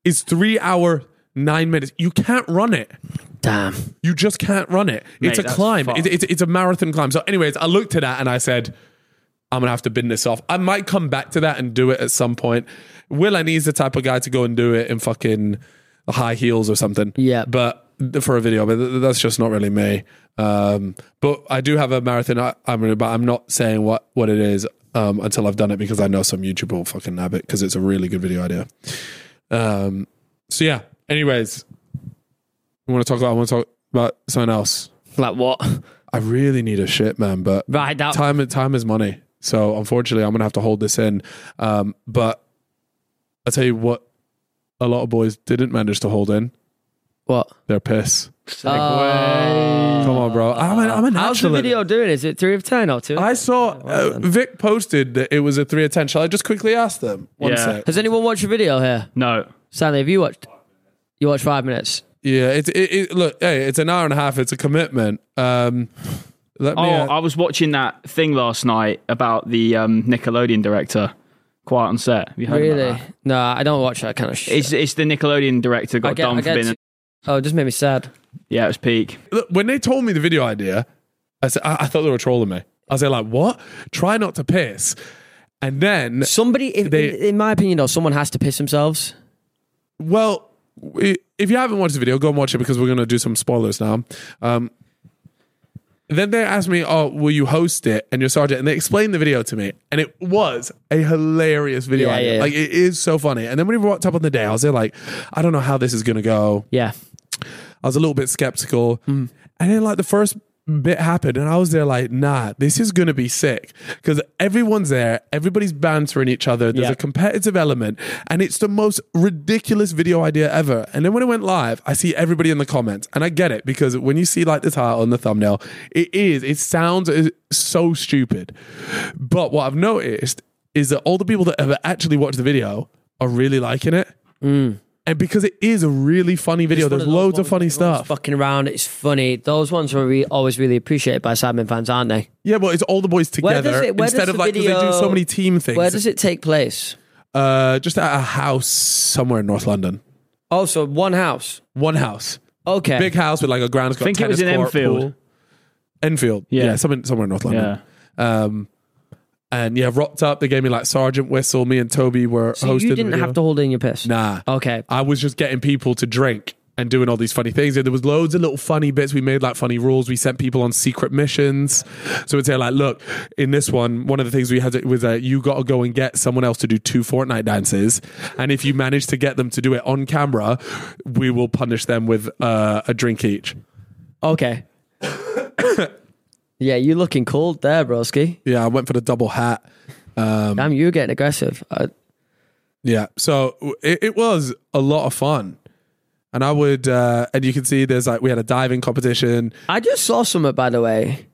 is three hour, nine minutes. You can't run it. Damn. You just can't run it. Mate, it's a that's climb. far. It, it's, it's a marathon climb. So anyways, I looked at that and I said, I'm going to have to bin this off. I might come back to that and do it at some point. Will and he's the type of guy to go and do it in fucking high heels or something. Yeah. But for a video, but that's just not really me. Um, but I do have a marathon. I, I'm, but I'm not saying what, what it is um, until I've done it because I know some YouTuber will fucking nab it because it's a really good video idea. Um, so yeah. Anyways, I want to talk about. I want to talk about something else. Like what? I really need a shit, man. But Right, that- time time is money. So unfortunately, I'm gonna have to hold this in. Um, but I'll tell you what, a lot of boys didn't manage to hold in. What? Their piss. Segway. Come on, bro. I'm a, I'm a How's the natural. video doing? Is it three of ten or two? I saw uh, Vic posted that it was a three of ten. Shall I just quickly ask them? One Yeah. sec. Has anyone watched the video here? No. Stanley, have you watched? You watched five minutes. Yeah. It's it, it, look. Hey, it's an hour and a half. It's a commitment. Um, let me. Oh, uh, I was watching that thing last night about the um, Nickelodeon director, Quiet on Set. Have you heard Really? about that? No, I don't watch that kind of shit. It's, it's the Nickelodeon director got I get, done I for get being... to- oh, it just made me sad. Yeah, it was peak. Look, when they told me the video idea, I said I, I thought they were trolling me. I was like, "What? Try not to piss." And then, Somebody, if, They- in, in my opinion, though, someone has to piss themselves. well, we- if you haven't watched the video, go and watch it because we're going to do some spoilers now. Um, then they asked me, "Oh, will you host it?" And your sergeant, and they explained the video to me, and it was a hilarious video. Yeah, idea. yeah, yeah. Like it is so funny. And then when we walked up on the day, I was there like, I don't know how this is going to go. Yeah. I was a little bit skeptical. And then like the first bit happened and I was there like, nah, this is going to be sick. Because everyone's there. Everybody's bantering each other. There's Yeah. a competitive element. And it's the most ridiculous video idea ever. And then when it went live, I see everybody in the comments. And I get it because when you see like the title and the thumbnail, it is, it sounds so stupid. But what I've noticed is that all the people that have actually watched the video are really liking it. And because it is a really funny video, It's one there's of those loads of ones funny where everyone's stuff. Fucking around, it's funny. Those ones were re- always really appreciated by Sidemen fans, aren't they? Yeah, but it's all the boys Where together does it? Where instead does of the like because video, they do so many team things. Where does it take place? Uh, just at a house somewhere in North London. Oh, so one house. One house, Okay. big house with like a ground. It's got I think it tennis was in court, Enfield. pool. Enfield, yeah, Yeah. somewhere, somewhere in North London. Yeah. Um, and yeah, rocked up. They gave me like sergeant whistle. Me and Toby were So hosting. you the didn't video. have to hold in your piss. Nah. Okay. I was just getting people to drink and doing all these funny things. And there was loads of little funny bits. We made like funny rules. We sent people on secret missions. So we'd say like, look, in this one, one of the things we had was that you got to go and get someone else to do two Fortnite dances. And if you manage to get them to do it on camera, we will punish them with uh, a drink each. Okay. Yeah, you looking cold there, broski. Yeah, I went for the double hat. Um, Damn, you're getting aggressive. Uh, Yeah, so it, it was a lot of fun. And I would, uh, and you can see there's like, we had a diving competition. I just saw something, by the way.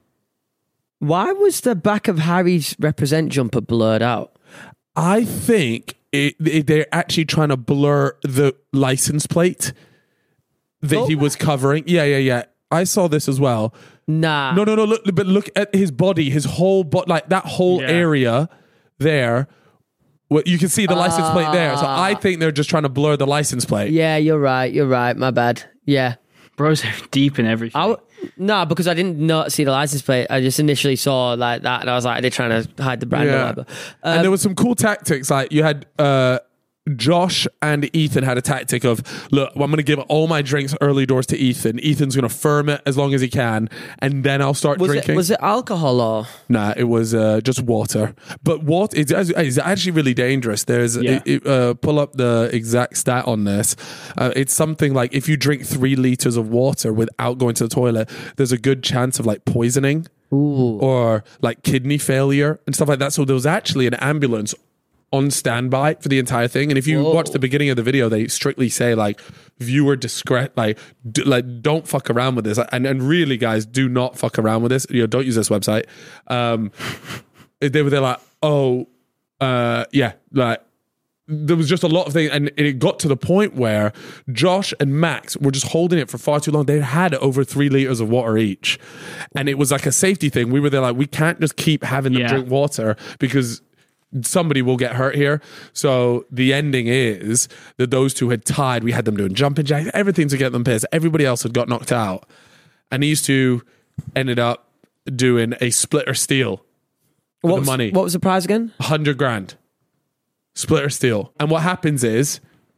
Why was the back of Harry's represent jumper blurred out? I think it, it, they're actually trying to blur the license plate that Oh. he was covering. Yeah, yeah, yeah. I saw this as well. Nah. No, no, no. Look, but look at his body, his whole body, like that whole Yeah. area there. Well, you can see the license plate there. So I think they're just trying to blur the license plate. Yeah, you're right. You're right. My bad. Yeah. Bro's deep in everything. I w- no, because I didn't not see the license plate. I just initially saw like that, and I was like, they're trying to hide the brand or Yeah. whatever. and Um, there was some cool tactics. Like you had uh, Josh and Ethan had a tactic of, look, I'm going to give all my drinks early doors to Ethan. Ethan's going to firm it as long as he can, and then I'll start was drinking. it was it alcohol or? Nah, it was uh, just water. But what it's, it's actually really dangerous. There's Yeah. it, it, uh, pull up the exact stat on this. Uh, it's something like if you drink three liters of water without going to the toilet, there's a good chance of like poisoning Ooh. or like kidney failure and stuff like that. So there was actually an ambulance on standby for the entire thing. And if you Whoa. watch the beginning of the video, they strictly say like viewer discreet, like d- like don't fuck around with this. And and really, guys, do not fuck around with this. You know, don't use this website. Um, they were they're like, oh, uh, yeah, like. There was just a lot of things, and it got to the point where Josh and Max were just holding it for far too long. They had over three liters of water each, and it was like a safety thing. We were there like, we can't just keep having them Yeah. drink water because somebody will get hurt here. So the ending is that those two had tied. We had them doing jumping jacks, everything to get them pissed. Everybody else had got knocked out. And these two ended up doing a split or steal for What the was, money. what was the prize again? one hundred grand. Split or steal. And what happens is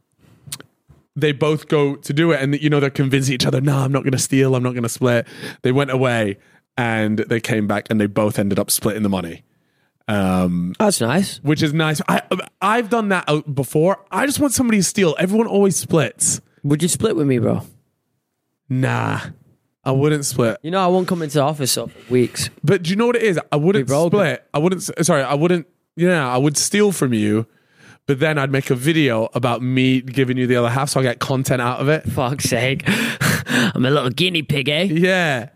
they both go to do it and, you know, they're convincing each other, no, I'm not going to steal. I'm not going to split. They went away and they came back and they both ended up splitting the money. Um, That's nice. which is nice. I, I've done that out before. I just want somebody to steal. Everyone always splits. Would you split with me, bro? Nah, I wouldn't split. You know, I won't come into the office up for weeks. But do you know what it is? I wouldn't We broke split. I wouldn't, sorry, I wouldn't, yeah, I would steal from you, but then I'd make a video about me giving you the other half so I get content out of it. Fuck's sake. I'm a little guinea pig, eh? Yeah.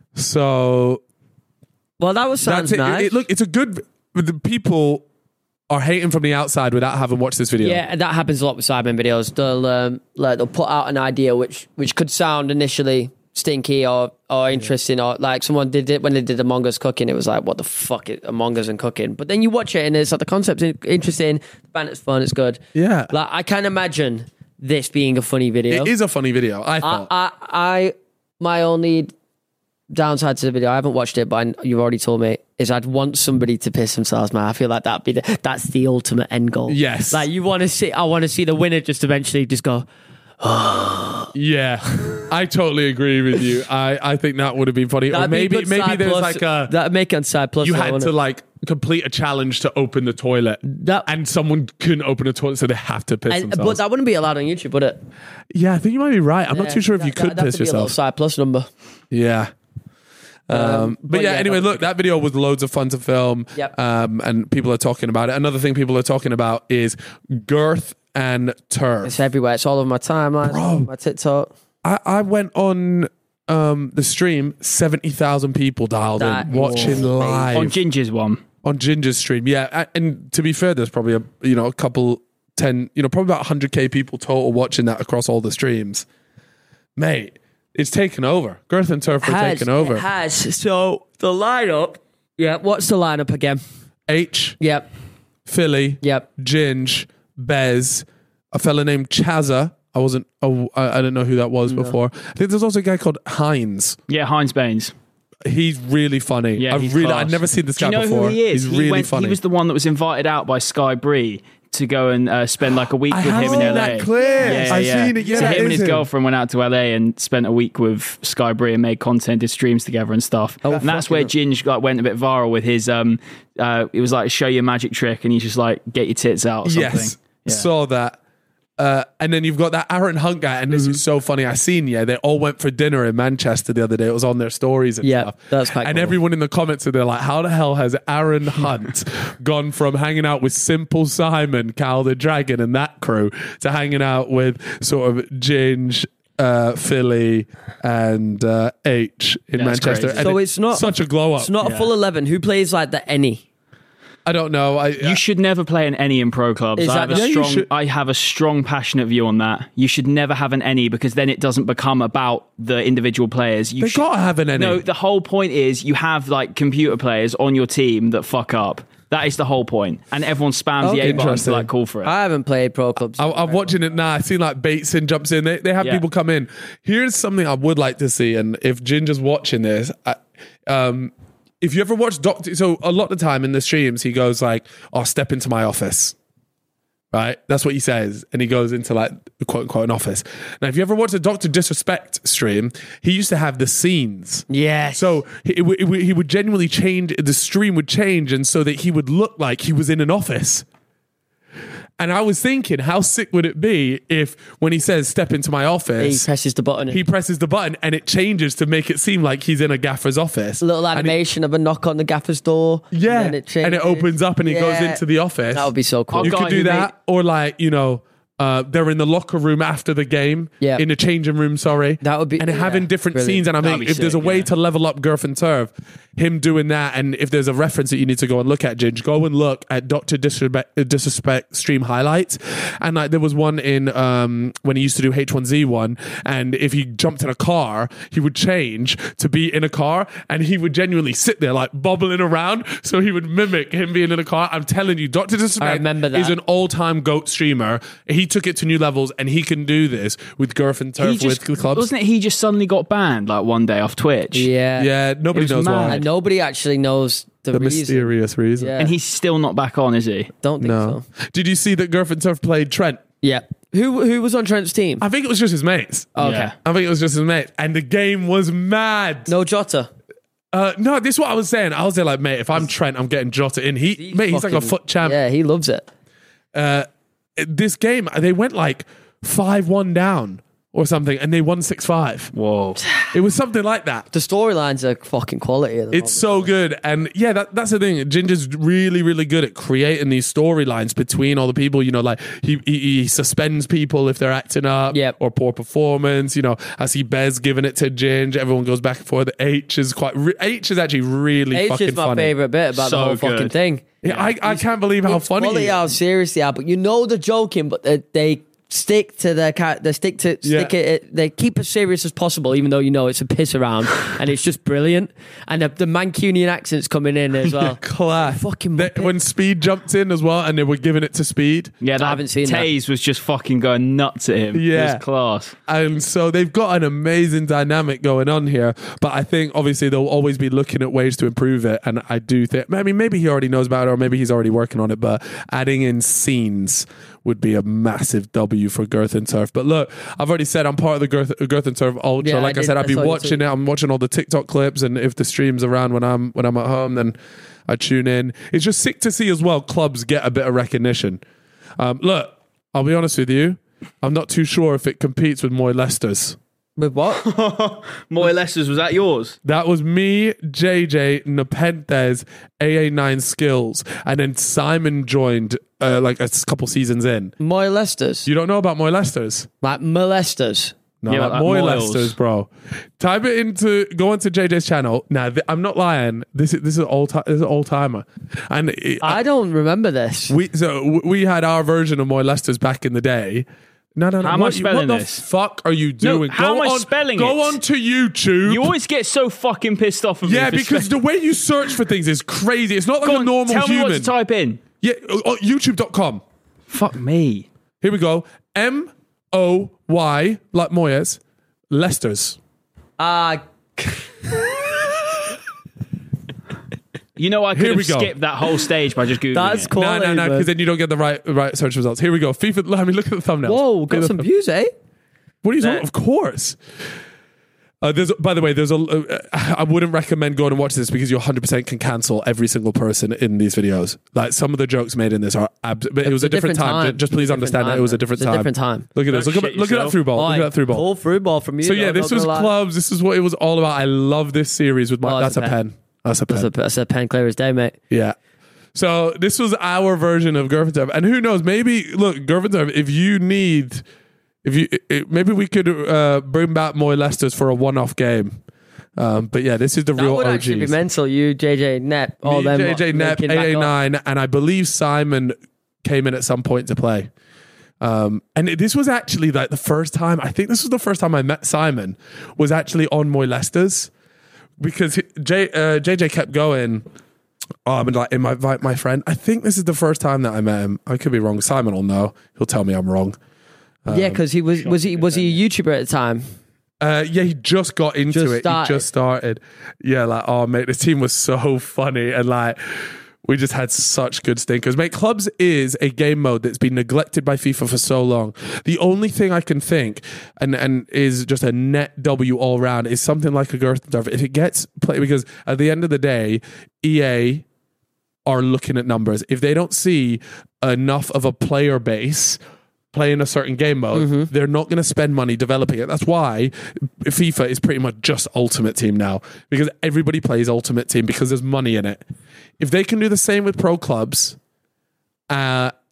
So Well, that was sounds that's it. nice. It- Look, it's a good, the people are hating from the outside without having watched this video. Yeah, and that happens a lot with Cybermen videos. They'll um, like they'll put out an idea which which could sound initially stinky or or interesting, or like someone did it when they did Among Us cooking. It was like, what the fuck is Among Us and cooking? But then you watch it and it's like the concept's interesting, the bandit's fun, it's good. Yeah. Like I can imagine this being a funny video. It is a funny video, I I, thought. I, I, my only downside to the video, I haven't watched it, but I, you've already told me, is I'd want somebody to piss themselves, man. I feel like that'd be the, that's the ultimate end goal. Yes. Like you want to see, I want to see the winner just eventually just go, Yeah, I totally agree with you. I, I think that would have been funny. Or that'd be maybe good maybe side there's plus- like a that'd make it on side plus. you though, had wouldn't to it? like complete a challenge to open the toilet, That- and someone couldn't open a toilet, so they have to piss And- but themselves. that wouldn't be allowed on YouTube, would it? Yeah, I think you might be right. I'm not Yeah, too sure if that- you could that'd have piss to be a little yourself. side plus number. Yeah. Um, but, but yeah, yeah, anyway, that- look, that video was loads of fun to film. Yep. Um, and people are talking about it. Another thing people are talking about is girth and turf. It's everywhere. It's all over my timeline, Bro. my TikTok. I, I went on um, the stream, seventy thousand people dialed That in, watching is live. On Ginger's one. On Ginger's stream, yeah. A- And to be fair, there's probably a you know a couple ten, you know, probably about one hundred k people total watching that across all the streams. Mate, it's taken over. Girth and turf are Has, taken over. It has. So the lineup. Yeah. What's the lineup again? H, Yep. Philly, Yep. Ginge, Bez, a fella named Chazza. I wasn't. Oh, I, I didn't know who that was before. I think there's also a guy called Heinz. Yeah, Heinz Baines. He's really funny. Yeah, I've he's really, class. I'd never seen this Do guy you know before. who he is? He's he really went, funny. He was the one that was invited out by Sky Bree to go and uh, spend like a week I with have him in seen L A. that clip. Yeah, yeah, I've yeah. seen it. Yeah, so that him and is his him. girlfriend went out to L A and spent a week with Sky Bree and made content, did streams together and stuff. Oh, and that's fucking where hell. Ginge like went a bit viral with his. Um, uh, it was like show your magic trick, and he's just like get your tits out or something. Yes, Yeah. saw that. Uh, and then you've got that Aaron Hunt guy, and this Mm-hmm. is so funny. I seen, yeah, they all went for dinner in Manchester the other day. It was on their stories and Yeah, stuff. that's quite And cool. everyone in the comments are they're like, how the hell has Aaron Hunt gone from hanging out with Simple Simon, Cal the Dragon, and that crew to hanging out with sort of Ginge, uh, Philly, and uh, H in Yeah, that's Manchester? crazy. And So it's not such a glow up. It's not a full eleven. Who plays like the any? I don't know. I, You should never play an any in pro clubs. Is I that have, a the- Yeah, you strong, should- I have a strong, passionate view on that. You should never have an any because then it doesn't become about the individual players. You they should, got to have an any. No, the whole point is you have like computer players on your team that fuck up. That is the whole point, and everyone spams the Okay, A button to interesting. like call for it. I haven't played pro clubs. I, I'm watching it now. I see like Bateson jumps in. They they have Yeah. people come in. Here's something I would like to see, and if Ginger's watching this, I, um, if you ever watch Doctor, so a lot of the time in the streams he goes like, "Oh, step into my office." Right, that's what he says, and he goes into like quote unquote an office. Now, if you ever watched a Doctor Disrespect stream, he used to have the scenes. Yes. So he, it, would- it would- he would genuinely change, the stream would change, and so that he would look like he was in an office. And I was thinking, how sick would it be if when he says step into my he office, presses the button. he presses the button and it changes to make it seem like he's in a gaffer's office. a little And it- animation of a knock on the gaffer's door. yeah, and then it, and it changes. opens up and he goes Yeah. into the office. That would be so cool. You Guy could do who that, or like, you know, Uh, they're in the locker room after the game, Yeah. in the changing room, sorry. That would be- and having yeah, different brilliant. scenes. And I That'd think be if there's a sick, way yeah. to level up Girth and Turf, him doing that, and if there's a reference that you need to go and look at, Ginge, go and look at Doctor Disrespect, uh, Disrespect stream highlights. And like there was one in um, when he used to do H one Z one, and if he jumped in a car, he would change to be in a car, and he would genuinely sit there like bobbling around, so he would mimic him being in a car. I'm telling you, Doctor Disrespect remember that. is an all-time GOAT streamer. He took it to new levels, and he can do this with Girth and Turf He just, with clubs. wasn't it? He just suddenly got banned like one day off Twitch. Yeah. Yeah, nobody It was knows mad. why. And nobody actually knows the, The reason. mysterious reason. Yeah. And he's still not back on, is he? Don't think No. so. Did you see that Girth and Turf played Trent? Yeah. Who who was on Trent's team? I think it was just his mates. Oh, okay. Yeah. I think it was just his mates. And the game was mad. No Jota. Uh, no, this is what I was saying. I was there like, mate, if I'm Trent, I'm getting Jota in. He, mate, he's like a Fucking- foot champ. Yeah, he loves it. Uh, this game, they went like five one down or something, and they won six five. Whoa. It was something like that. The storylines are fucking quality. At the It's so good. And yeah, that, that's the thing. Ginger's really, really good at creating these storylines between all the people. You know, like he, he, he suspends people if they're acting up Yep. or poor performance. You know, I see Bez giving it to Ginger. Everyone goes back and forth. H is quite, re- H is actually really H fucking is my funny. favourite bit about So the whole fucking good. thing. Yeah, I, I can't believe how It's funny quality he is. how serious they are, but you know they're joking, but they, they stick to their cat. They stick to stick Yeah. it. They keep as serious as possible, even though you know it's a piss around, and it's just brilliant. And the, the Mancunian accents coming in as well. Class. Fucking They- Muppet. when Speed jumped in as well, and they were giving it to Speed. Yeah, that I haven't seen that. Taze was just fucking going nuts at him. It Yeah. was class. And so they've got an amazing dynamic going on here. But I think obviously they'll always be looking at ways to improve it. And I do think, I mean, maybe he already knows about it or maybe he's already working on it. But adding in scenes would be a massive W for Girth and Turf. But look, I've already said I'm part of the Girth, Girth and Turf Ultra. Yeah, I like I, did- said, I'd I be saw you watching too. it. I'm watching all the TikTok clips. And if the stream's around when I'm when I'm at home, then I tune in. It's just sick to see as well clubs get a bit of recognition. Um, look, I'll be honest with you. I'm not too sure if it competes with Moy Leicester's. With what? Moy Lessers, was that yours? That was me, J J, Nepenthes, A A nine Skills, and then Simon joined uh, like a couple seasons in. Moy Leicesters. You don't know about Moy Leicester's? Like molesters. No, Yeah, like like Moy Moyles. Leicester's, bro. Type it into, go onto J J's channel. Now, th- I'm not lying. This is this is all ti- this is all timer, and it, I don't remember this. we so w- we had our version of Moy Leicester's back in the day. No, no, no. How am I what, you- spelling what the this? fuck are you No, doing? how go am I on, spelling Go it? on to YouTube. You always get so fucking pissed off of me. Yeah, for because spelling- the way you search for things is crazy. It's not like Go a on, normal tell human. me what to type in. Yeah, uh, YouTube dot com. Fuck me. Here we go. M O Y, like Moyes, Leicester's. Ah, You know, I could Here we have go. skipped that whole stage by just googling that's it. cool. No, no, no, because then you don't get the right right search results. Here we go. FIFA. I mean, look at the thumbnails. Whoa, Look at got the some thumb- views, eh? What are you talking? Of course. Uh, there's, by the way, there's a. Uh, I wouldn't recommend going and watch this because you one hundred percent can cancel every single person in these videos. Like some of the jokes made in this are. Abs- but it was a different, time. Just please understand that it was a different It's time. a different time. Look at this. Don't Look at shit look at that yourself. through ball. Look Oi, at that through ball. Pull through ball from you. So yeah, though, this not was gonna lie. clubs. This is what it was all about. I love this series with my. Oh, that's, that's a a pen. That's a pen. That's a, that's a pen clear as day, mate. Yeah. So this was our version of Girth and Turf. And who knows, maybe, look, Girth and Turf, if you need, if you, it, maybe we could uh, bring back Moy Leicester's for a one-off game. Um, but yeah, this is the That real would O Gs. actually be mental. You, J J, Nep, all Me, them. J J, Nep, linking back A A up. nine, and I believe Simon came in at some point to play. Um, and it- this was actually like the first time, I think this was the first time I met Simon, was actually on Moy Leicester's. Because he- J, uh, J J kept going, oh, I'm like, in my, invite my friend. I think this is the first time that I met him. I could be wrong. Simon will know. He'll tell me I'm wrong. Yeah, because he was was he was he a YouTuber at the time? Uh, yeah, he just got into Just it. started. He just started. Yeah, like, oh, mate, this team was so funny. And like, we just had such good stinkers. Mate, Clubs is a game mode that's been neglected by FIFA for so long. The only thing I can think, and, and is just a net W all round, is something like a Girth and Turf. If it gets played, because at the end of the day, E A are looking at numbers. If they don't see enough of a player base playing a certain game mode, Mm-hmm. they're not going to spend money developing it. That's why FIFA is pretty much just Ultimate Team now, because everybody plays Ultimate Team because there's money in it. If they can do the same with pro clubs, uh,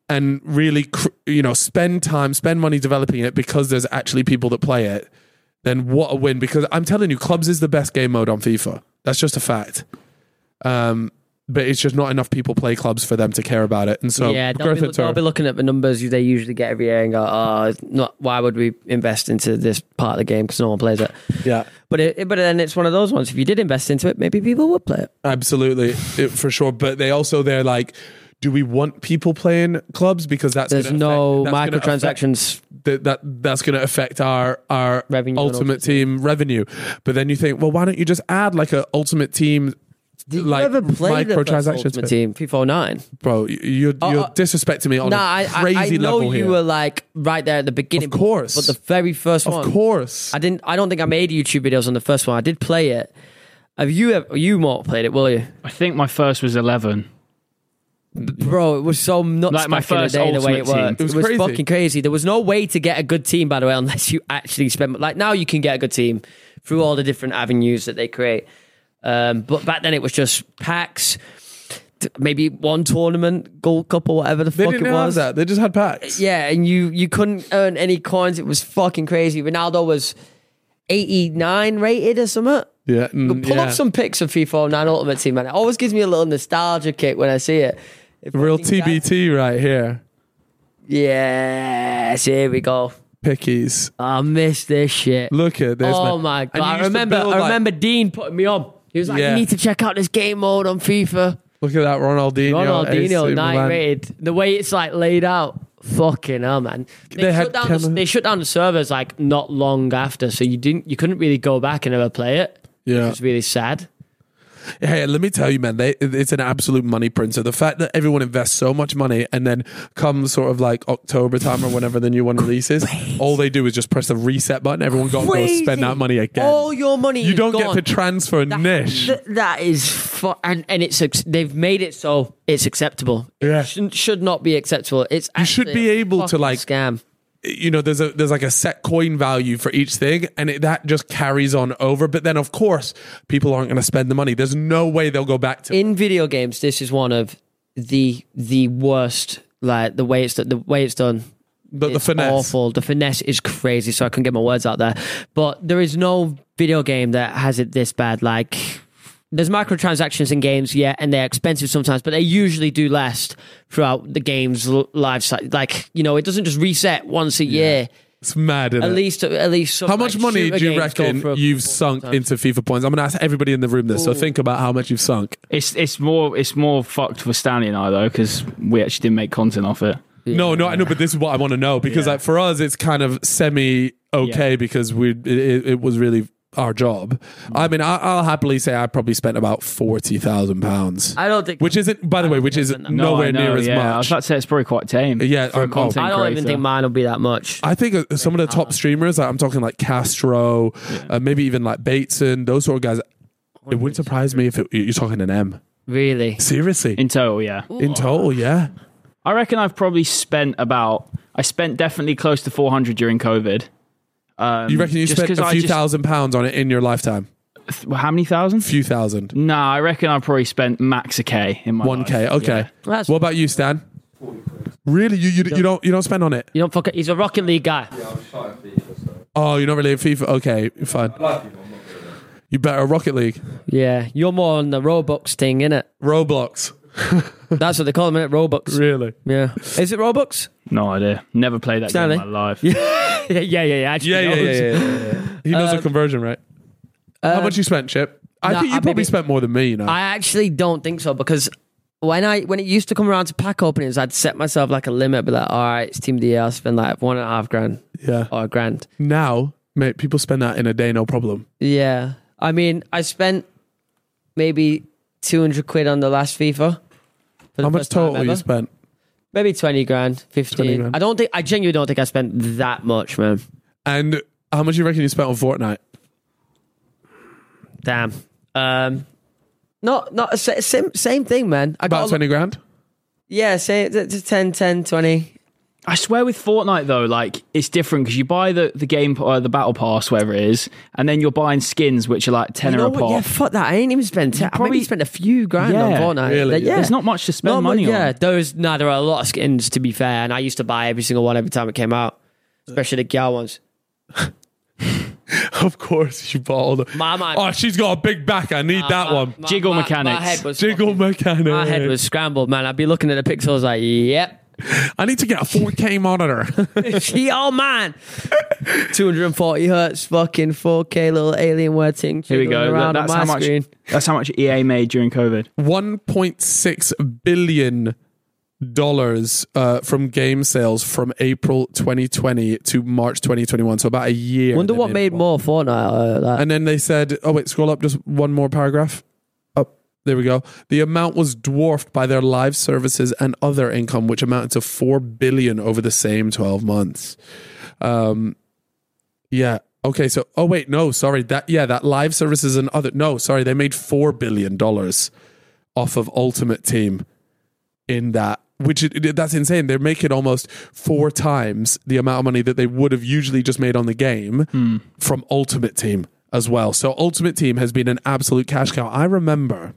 and really, cr- you know, spend time, spend money developing it because there's actually people that play it, then what a win. Because I'm telling you, clubs is the best game mode on FIFA. That's just a fact. Um, but it's just not enough people play clubs for them to care about it. And so, yeah, they'll be, they'll be looking at the numbers they usually get every year and go, oh, not, why would we invest into this part of the game because no one plays it? Yeah. But it, but then it's one of those ones. If you did invest into it, maybe people would play it. Absolutely, it, for sure. But they also, they're like, do we want people playing clubs? Because that's There's gonna no affect, that's microtransactions. That, that that's going to affect our our Revenue on ultimate Ultimate team revenue. But then you think, well, why don't you just add like a ultimate team? Did like you ever play the first microtransactions Ultimate bit? Team, FIFA oh nine? Bro, you're, Oh, you're uh, disrespecting me on Nah, a I, I, crazy I know level you here. were like right there at the beginning. Of course. But the very first of one. course. I didn't. I don't think I made YouTube videos on the first one. I did play it. Have you ever? You more played it, will you? I think my first was eleven. Bro, it was so nuts Like my back in the first day the way it Ultimate Team. worked. It was It was crazy. fucking crazy. There was no way to get a good team, by the way, unless you actually spend. Like now, you can get a good team through all the different avenues that they create. Um, but back then, it was just packs. t- Maybe one tournament, Gold Cup or whatever the They fuck didn't it have was. that. They just had packs. Yeah, and you you couldn't earn any coins. It was fucking crazy. Ronaldo was eighty-nine rated or something. Yeah. mm, Pull yeah. up some pics of FIFA oh nine Ultimate Team, man. It always gives me a little nostalgia kick when I see it. It Real fucking T B does. T right here. Yes, here we go. Pickies. I miss this shit. Look at this. Oh man. my And god! you I used to remember. build, I like- remember Dean putting me on. He was like, Yeah. "You need to check out this game mode on FIFA." Look at that Ronaldinho. Ronaldinho A C nine Milan. rated. The way it's like laid out. Fucking hell, man! They, They had shut down the, camera- they shut down the servers like not long after, so you didn't, you couldn't really go back and ever play it. Yeah. It was really sad. Hey, let me tell you, man, they, it's an absolute money printer. The fact that everyone invests so much money and then comes sort of like October time or whenever the new one releases, all they do is just press the reset button. Everyone got to go Crazy. spend that money again. All your money you is don't gone. get to transfer That- niche. th- that is fu- and and it's ex- they've made it so it's acceptable. Yeah. It should, should not be acceptable. It's You should actually be a able to, fucking like- scam. You know, there's a there's like a set coin value for each thing, and it, that just carries on over. But then, of course, people aren't going to spend the money. There's no way they'll go back to it. In video games, this is one of the the worst. Like the way it's the way it's done. the, the It's finesse. awful. The finesse is crazy, so I couldn't get my words out there. But there is no video game that has it this bad. Like, there's microtransactions in games, yeah, and they're expensive sometimes, but they usually do last throughout the game's l- life cycle. Like, you know, it doesn't just reset once a year. It's mad, isn't At it? least, at least. Some, How much like, money shooter do you games go reckon for a you've couple sunk times. into FIFA points? I'm going to ask everybody in the room this, so Ooh. think about how much you've sunk. It's it's more it's more fucked for Stanley and I though because we actually didn't make content off it. No, no, I know, but this is what I want to know because, Yeah. like, for us, it's kind of semi okay Yeah. because we it, it, it was really our job. I mean, I, I'll happily say I probably spent about forty thousand pounds, I don't think. which isn't, by the way, which is No, nowhere I know, near as yeah. I was much. about to say it's probably quite tame. Yeah, for a um, oh, content I don't even creator. think mine will be that much. I think uh, some of the top streamers, like, I'm talking like Castro, uh, maybe even like Bateson, those sort of guys. It wouldn't surprise me if it, you're talking an M. Really? Seriously, in total, yeah. in total, yeah. I reckon I've probably spent about. I spent definitely close to four hundred during COVID. Um, You reckon you just spent 'cause a I few just- thousand pounds on it in your lifetime? th- How many thousand? Few thousand. Nah, I reckon I probably spent max a K in my One K. life. Okay. Yeah. That's- What about you, Stan? Really? You you, you don't you don't spend on it? You don't fuck it. He's a Rocket League guy. Oh, you're not really a FIFA. Okay, fine. You better Rocket League, Yeah, you're more on the Robux thing, innit? Roblox. That's what they call them, innit? Robux. Really? Yeah. Is it Robux? No idea. Never played that Stanley? game in my life. yeah, yeah, yeah, yeah. Actually, Yeah, yeah, yeah, knows. yeah, yeah, yeah. He knows the Um, conversion rate. How much you spent, Chip? I no, think you I probably maybe- spent more than me. You know. I actually don't think so because when I when it used to come around to pack openings, I'd set myself like a limit, be like, all right, it's Team of the Year, I'll spend like one and a half grand yeah. or a grand. Now, mate, people spend that in a day, no problem. Yeah, I mean, I spent maybe two hundred quid on the last FIFA. for the How much first time total you ever. spent? Maybe twenty grand, fifteen. twenty grand. I don't think I genuinely don't think I spent that much, man. And how much you reckon you spent on Fortnite? Damn. Um, not not sa- same same thing, man. I got About a- twenty grand. Yeah, say it's ten, ten, twenty. I swear with Fortnite though, like it's different because you buy the the game uh, the battle pass, whatever it is, and then you're buying skins which are like tenner You know a what? pop. Yeah, fuck that. I ain't even spent. Ten, I probably- maybe spent a few grand on Yeah, Fortnite. really? Like, yeah, There's not much to spend Not money much- on. Yeah, those. Nah, there are a lot of skins to be fair, and I used to buy every single one every time it came out, especially the Gyal ones. Of course, you bought all the. My man. Oh, she's got a big back. I need that my, one. My, Jiggle my, mechanics. My head was Jiggle fucking- mechanics. My head was scrambled, man. I'd be looking at the pixels like, yep. I need to get a four K monitor. She, oh man, two hundred forty hertz, fucking four K little Alienware thing. Here we go. jiggling around That's on how my much. screen. That's how much E A made during COVID. one point six billion dollars uh, from game sales from April twenty twenty to March twenty twenty-one. So about a year. Wonder they what made more Fortnite. Uh, that. And then they said, oh wait, scroll up just one more paragraph. Up. There we go. The amount was dwarfed by their live services and other income, which amounted to four billion over the same twelve months. Um, yeah. Okay. So, oh wait, no, sorry. That yeah, that live services and other. No, sorry, they made four billion dollars off of Ultimate Team in that. Which it, it, that's insane. They're making almost four times the amount of money that they would have usually just made on the game Mm. from Ultimate Team as well. So Ultimate Team has been an absolute cash cow. I remember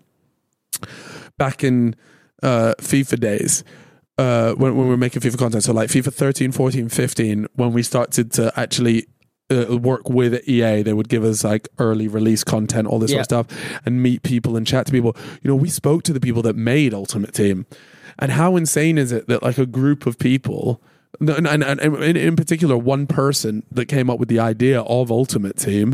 back in uh, FIFA days uh, when, when we were making FIFA content. So like FIFA thirteen, fourteen, fifteen, when we started to actually uh, work with E A, they would give us like early release content, all this Yeah. sort of stuff, and meet people and chat to people. You know, we spoke to the people that made Ultimate Team. And how insane is it that like a group of people, and, and, and in, in particular one person that came up with the idea of Ultimate Team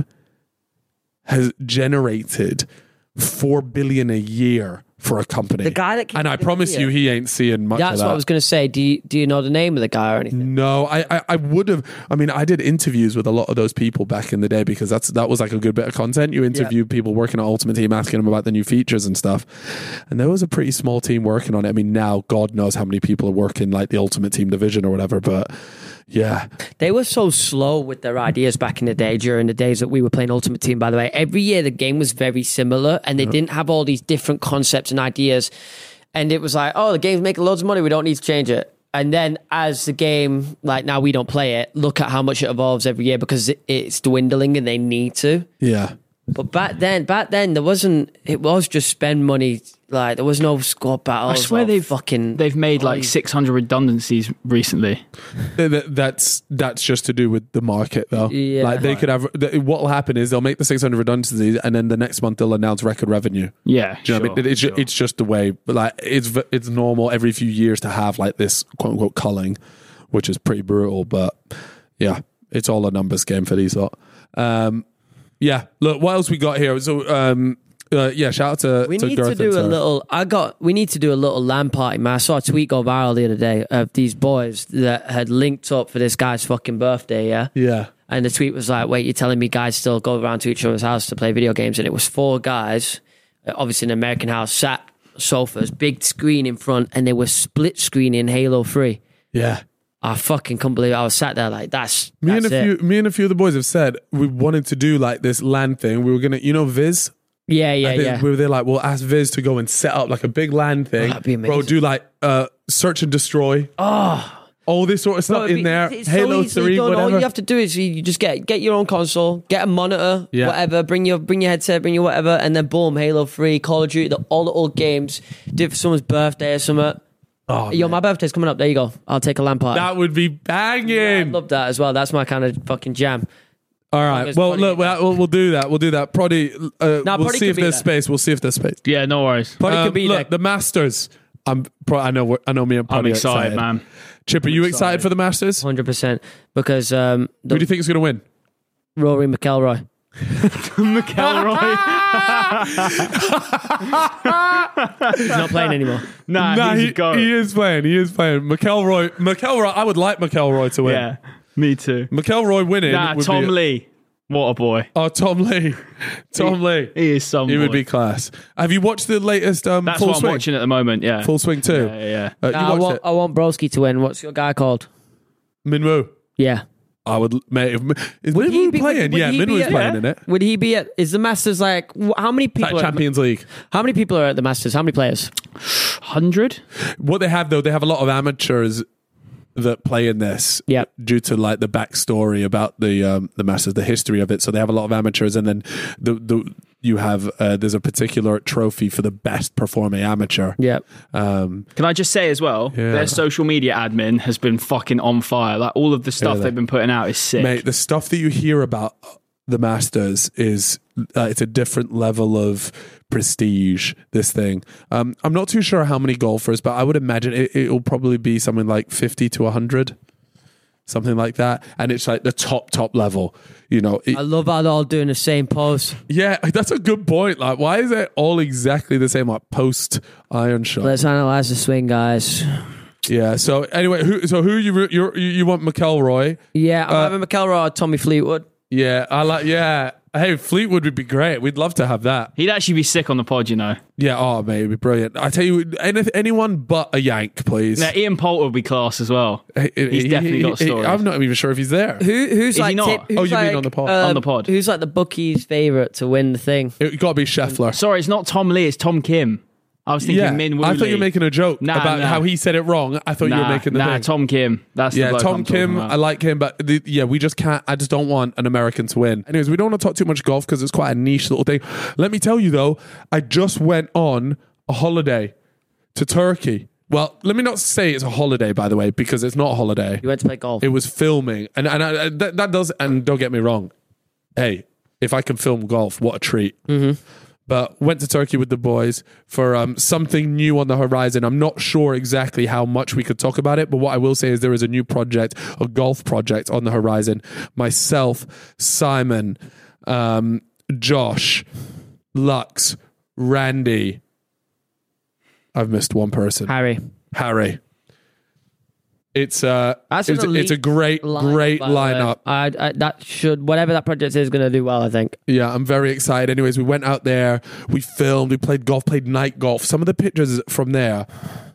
has generated four billion a year for a company. The guy that came and I up with the promise idea- you, he ain't seeing much That's of that. what I was going to say. Do you, do you know the name of the guy or anything? No, I, I, I would have. I mean, I did interviews with a lot of those people back in the day because that's that was like a good bit of content. You interview people working at Ultimate Team, asking them about the new features and stuff. And there was a pretty small team working on it. I mean, now God knows how many people are working like the Ultimate Team division or whatever. But yeah, They were so slow with their ideas back in the day, during the days that we were playing Ultimate Team, by the way. Every year the game was very similar and they didn't have all these different concepts and ideas. And it was like, oh, the game's making loads of money, we don't need to change it. And then as the game, like now we don't play it, look at how much it evolves every year because it, it's dwindling and they need to. yeah. But back then, back then there wasn't, it was just spend money. Like there was no squad battles. I swear or they've fucking, they've made like Oh, six hundred redundancies recently. Th- th- That's that's just to do with the market, though. Yeah. Like they could have. What will happen is they'll make the six hundred redundancies, and then the next month they'll announce record revenue. Yeah, Do you know sure, what I mean? It's, ju- sure. it's just the way, but like it's v- it's normal every few years to have like this quote unquote culling, which is pretty brutal. But yeah, it's all a numbers game for these lot. Um, yeah, look, what else we got here? So um, uh, yeah, shout out to We to need Girth to and do a Sarah. little. I got. We need to do a little LAN party, man. I saw a tweet go viral the other day of these boys that had linked up for this guy's fucking birthday. Yeah, Yeah, and the tweet was like, "Wait, you're telling me guys still go around to each other's house to play video games?" And it was four guys, uh, obviously in an American house, sat sofas, big screen in front, and they were split screening Halo three. yeah. I fucking couldn't believe it. I was sat there like, "That's Me that's and a it." few, me and a few of the boys have said we wanted to do like this LAN thing. We were gonna, you know, Viz. Yeah, yeah, I think yeah. we were there like, we'll ask Viz to go and set up like a big LAN thing. that'd be Bro, amazing. do like uh, search and destroy. Oh, All this sort of stuff it'd in be- there. it's so Halo easily three, done. whatever. All you have to do is you just get get your own console, get a monitor, Yeah. whatever. Bring your bring your headset, bring your whatever, and then boom, Halo three, Call of Duty, the, all the old games. Do it for someone's birthday or something. Oh, Yo, man. my birthday's coming up. There you go. I'll take a LAN party. That would be I banging. love that as well. That's my kind of fucking jam. All right. as Well, Proddy look, can- we'll, we'll do that. We'll do that. Proddy, uh, Nah, we'll Proddy see can if be there's there. space. We'll see if there's space. Yeah, no worries. Probably Um, could be look, there. the Masters. I'm. Pro- I know. we're- I know. Me and I'm Proddy are excited, man. Chip, are you excited for the Masters? Who Hundred percent because um, do you the think is going to win? Rory McIlroy. McElroy. He's not playing anymore. nah, Nah, he's he, a goat. he is playing. He is playing. McElroy. McElroy. I would like McElroy to win. Yeah, me too. McElroy winning. Nah, would Tom be, Lee. What a boy. Oh, Tom Lee. Tom Lee. He is some He boy. would be class. Have you watched the latest um, That's Full what Swing? I'm watching at the moment, yeah. Full Swing two. Yeah, yeah, yeah. Uh, Nah, you I watched want it? I want Broski to win. What's your guy called? Minwoo. Yeah. I would, mate. If, is Would he Minwoo be- playing? would- would yeah, he be Minwoo's at- playing yeah? in it. Would he be at? Is the Masters like? wh- How many people? Like are at the- Champions League. How many people are at the Masters? How many players? one hundred? What they have though, they have a lot of amateurs that play in this. Yep. Due to like the backstory about the um, the Masters, the history of it. So they have a lot of amateurs, and then the the you have uh, there's a particular trophy for the best performing amateur. Yep. Um, Can I just say as well, Yeah. their social media admin has been fucking on fire. Like all of the stuff Yeah, they've been putting out is sick. Mate, the stuff that you hear about the Masters is uh, it's a different level of prestige. This thing, um, I'm not too sure how many golfers, but I would imagine it, it'll probably be something like fifty to one hundred, something like that. And it's like the top top level. You know, it, I love how they're all doing the same pose. yeah, that's a good point. Like, why is it all exactly the same? Like post iron shot. Let's analyze the swing, guys. Yeah. So anyway, who? So who you you you want McElroy? Yeah, I'm Uh, having McElroy or Tommy Fleetwood. Yeah, I like. Yeah. Hey, Fleetwood would be great. We'd love to have that. He'd actually be sick on the pod, you know. Yeah, oh, mate, it'd be brilliant. I tell you, any, anyone but a Yank, please. Now, Ian Poulter would be class as well. He- He's he- definitely he- got he- stories. I'm not even sure if he's there. Who, who's he like? not? Tip, who's Oh, you mean like, on the pod? um, On the pod. Who's like the bookies' favorite to win the thing? It got to be Scheffler. Sorry, it's not Tom Lee, it's Tom Kim. I was thinking Yeah, Min Woo I thought Lee. you were making a joke Nah, about nah. how he said it wrong. I thought nah, you were making the nah, thing. Tom Kim. That's the Yeah, bloke Tom I'm talking Kim, about. I like him, but the, yeah, we just can't. I just don't want an American to win. Anyways, we don't want to talk too much golf because it's quite a niche little thing. Let me tell you though, I just went on a holiday to Turkey. Well, let me not say it's a holiday, by the way, because it's not a holiday. You went to play golf. It was filming, and and I, that, that does. And don't get me wrong, hey, if I can film golf, what a treat. Mm-hmm. But went to Turkey with the boys for um, something new on the horizon. I'm not sure exactly how much we could talk about it, but what I will say is there is a new project, a golf project on the horizon. Myself, Simon, um, Josh, Lux, Randy. I've missed one person. Harry. Harry. It's uh, That's it's, an elite it's a great, lineup, great by the way. lineup. I, I, that should whatever that project is going to do well. I think. Yeah, I'm very excited. Anyways, we went out there, we filmed, we played golf, played night golf. Some of the pictures from there,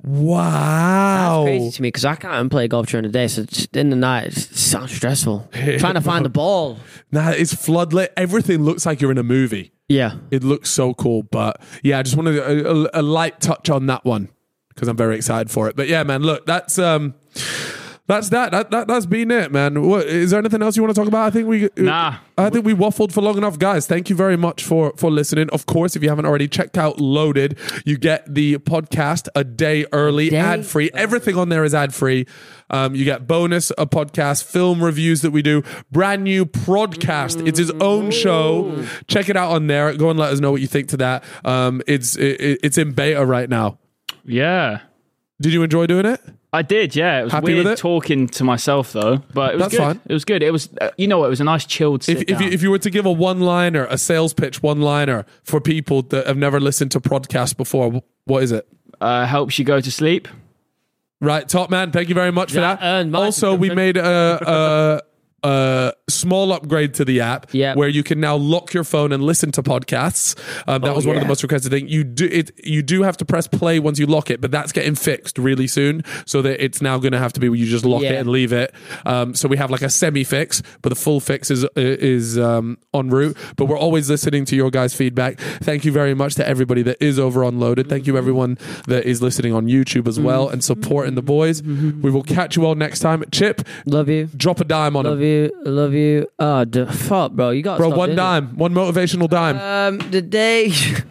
wow. That's crazy to me because I can't even play golf during the day. So it's- in the night, it sounds stressful. Trying to find the ball. Nah, it's floodlit. Everything looks like you're in a movie. Yeah. It looks so cool. But yeah, I just wanted a, a, a light touch on that one because I'm very excited for it. But yeah, man, look, that's um, that's that. That, that that's been it, man. What is there anything else you want to talk about? I think we Nah. I think we waffled for long enough, guys. Thank you very much for for listening. Of course, if you haven't already checked out Loaded, you get the podcast a day early, Day? ad free. Everything on there is ad free. Um, you get bonus a podcast, film reviews that we do, brand new podcast. It's his own show. Check it out on there. Go and let us know what you think to that. Um, it's it, it's in beta right now. Yeah. Did you enjoy doing it? I did, yeah. It was Happy weird with it? talking to myself though, but it was That's good. fine. It was good. It was, uh, you know what? It was a nice chilled sit If, if, down. you, if you were to give a one-liner, a sales pitch one-liner for people that have never listened to podcasts before, what is it? uh, helps you go to sleep. Right, top man. Thank you very much for That that. earned my Also, we subscription. made a, a, a small upgrade to the app Yep. where you can now lock your phone and listen to podcasts. Um, that Oh, was one of the yeah. most requested things. You do it. You do have to press play once you lock it, but that's getting fixed really soon. So that it's now going to have to be where you just lock it Yeah. and leave it. Um, so we have like a semi fix, but the full fix is is um, en route. But we're always listening to your guys' feedback. Thank you very much to everybody that is over on Loaded. Thank you everyone that is listening on YouTube as well and supporting the boys. We will catch you all next time. Chip, Love you. drop a dime on Love him. you. Love you. Oh, d- fuck, bro. You got Bro, one dime. One motivational dime. Um, the day,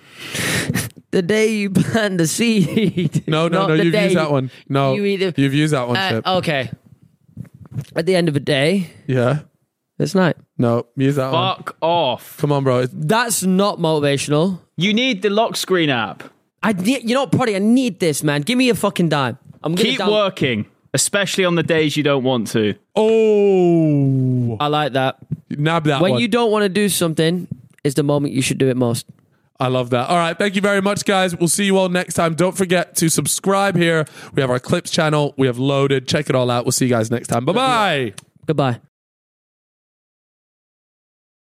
the day you plant the seed. no, no, not no. the You've day used that one. No, you either- you've used that one, Uh, Chip. okay. At the end of the day, Yeah. it's night. No, use that one. Fuck off. Come on, bro. It's- That's not motivational. You need the lock screen app. I need, you know, what, Proddy, I need this, man. Give me a fucking dime. I'm gonna Keep down- working, especially on the days you don't want to. Oh, I like that. nab that When one. you don't want to do something, is the moment you should do it most. I love that. All right. Thank you very much, guys. We'll see you all next time. Don't forget to subscribe here. We have our Clips channel. We have Loaded. Check it all out. We'll see you guys next time. Bye-bye. Goodbye.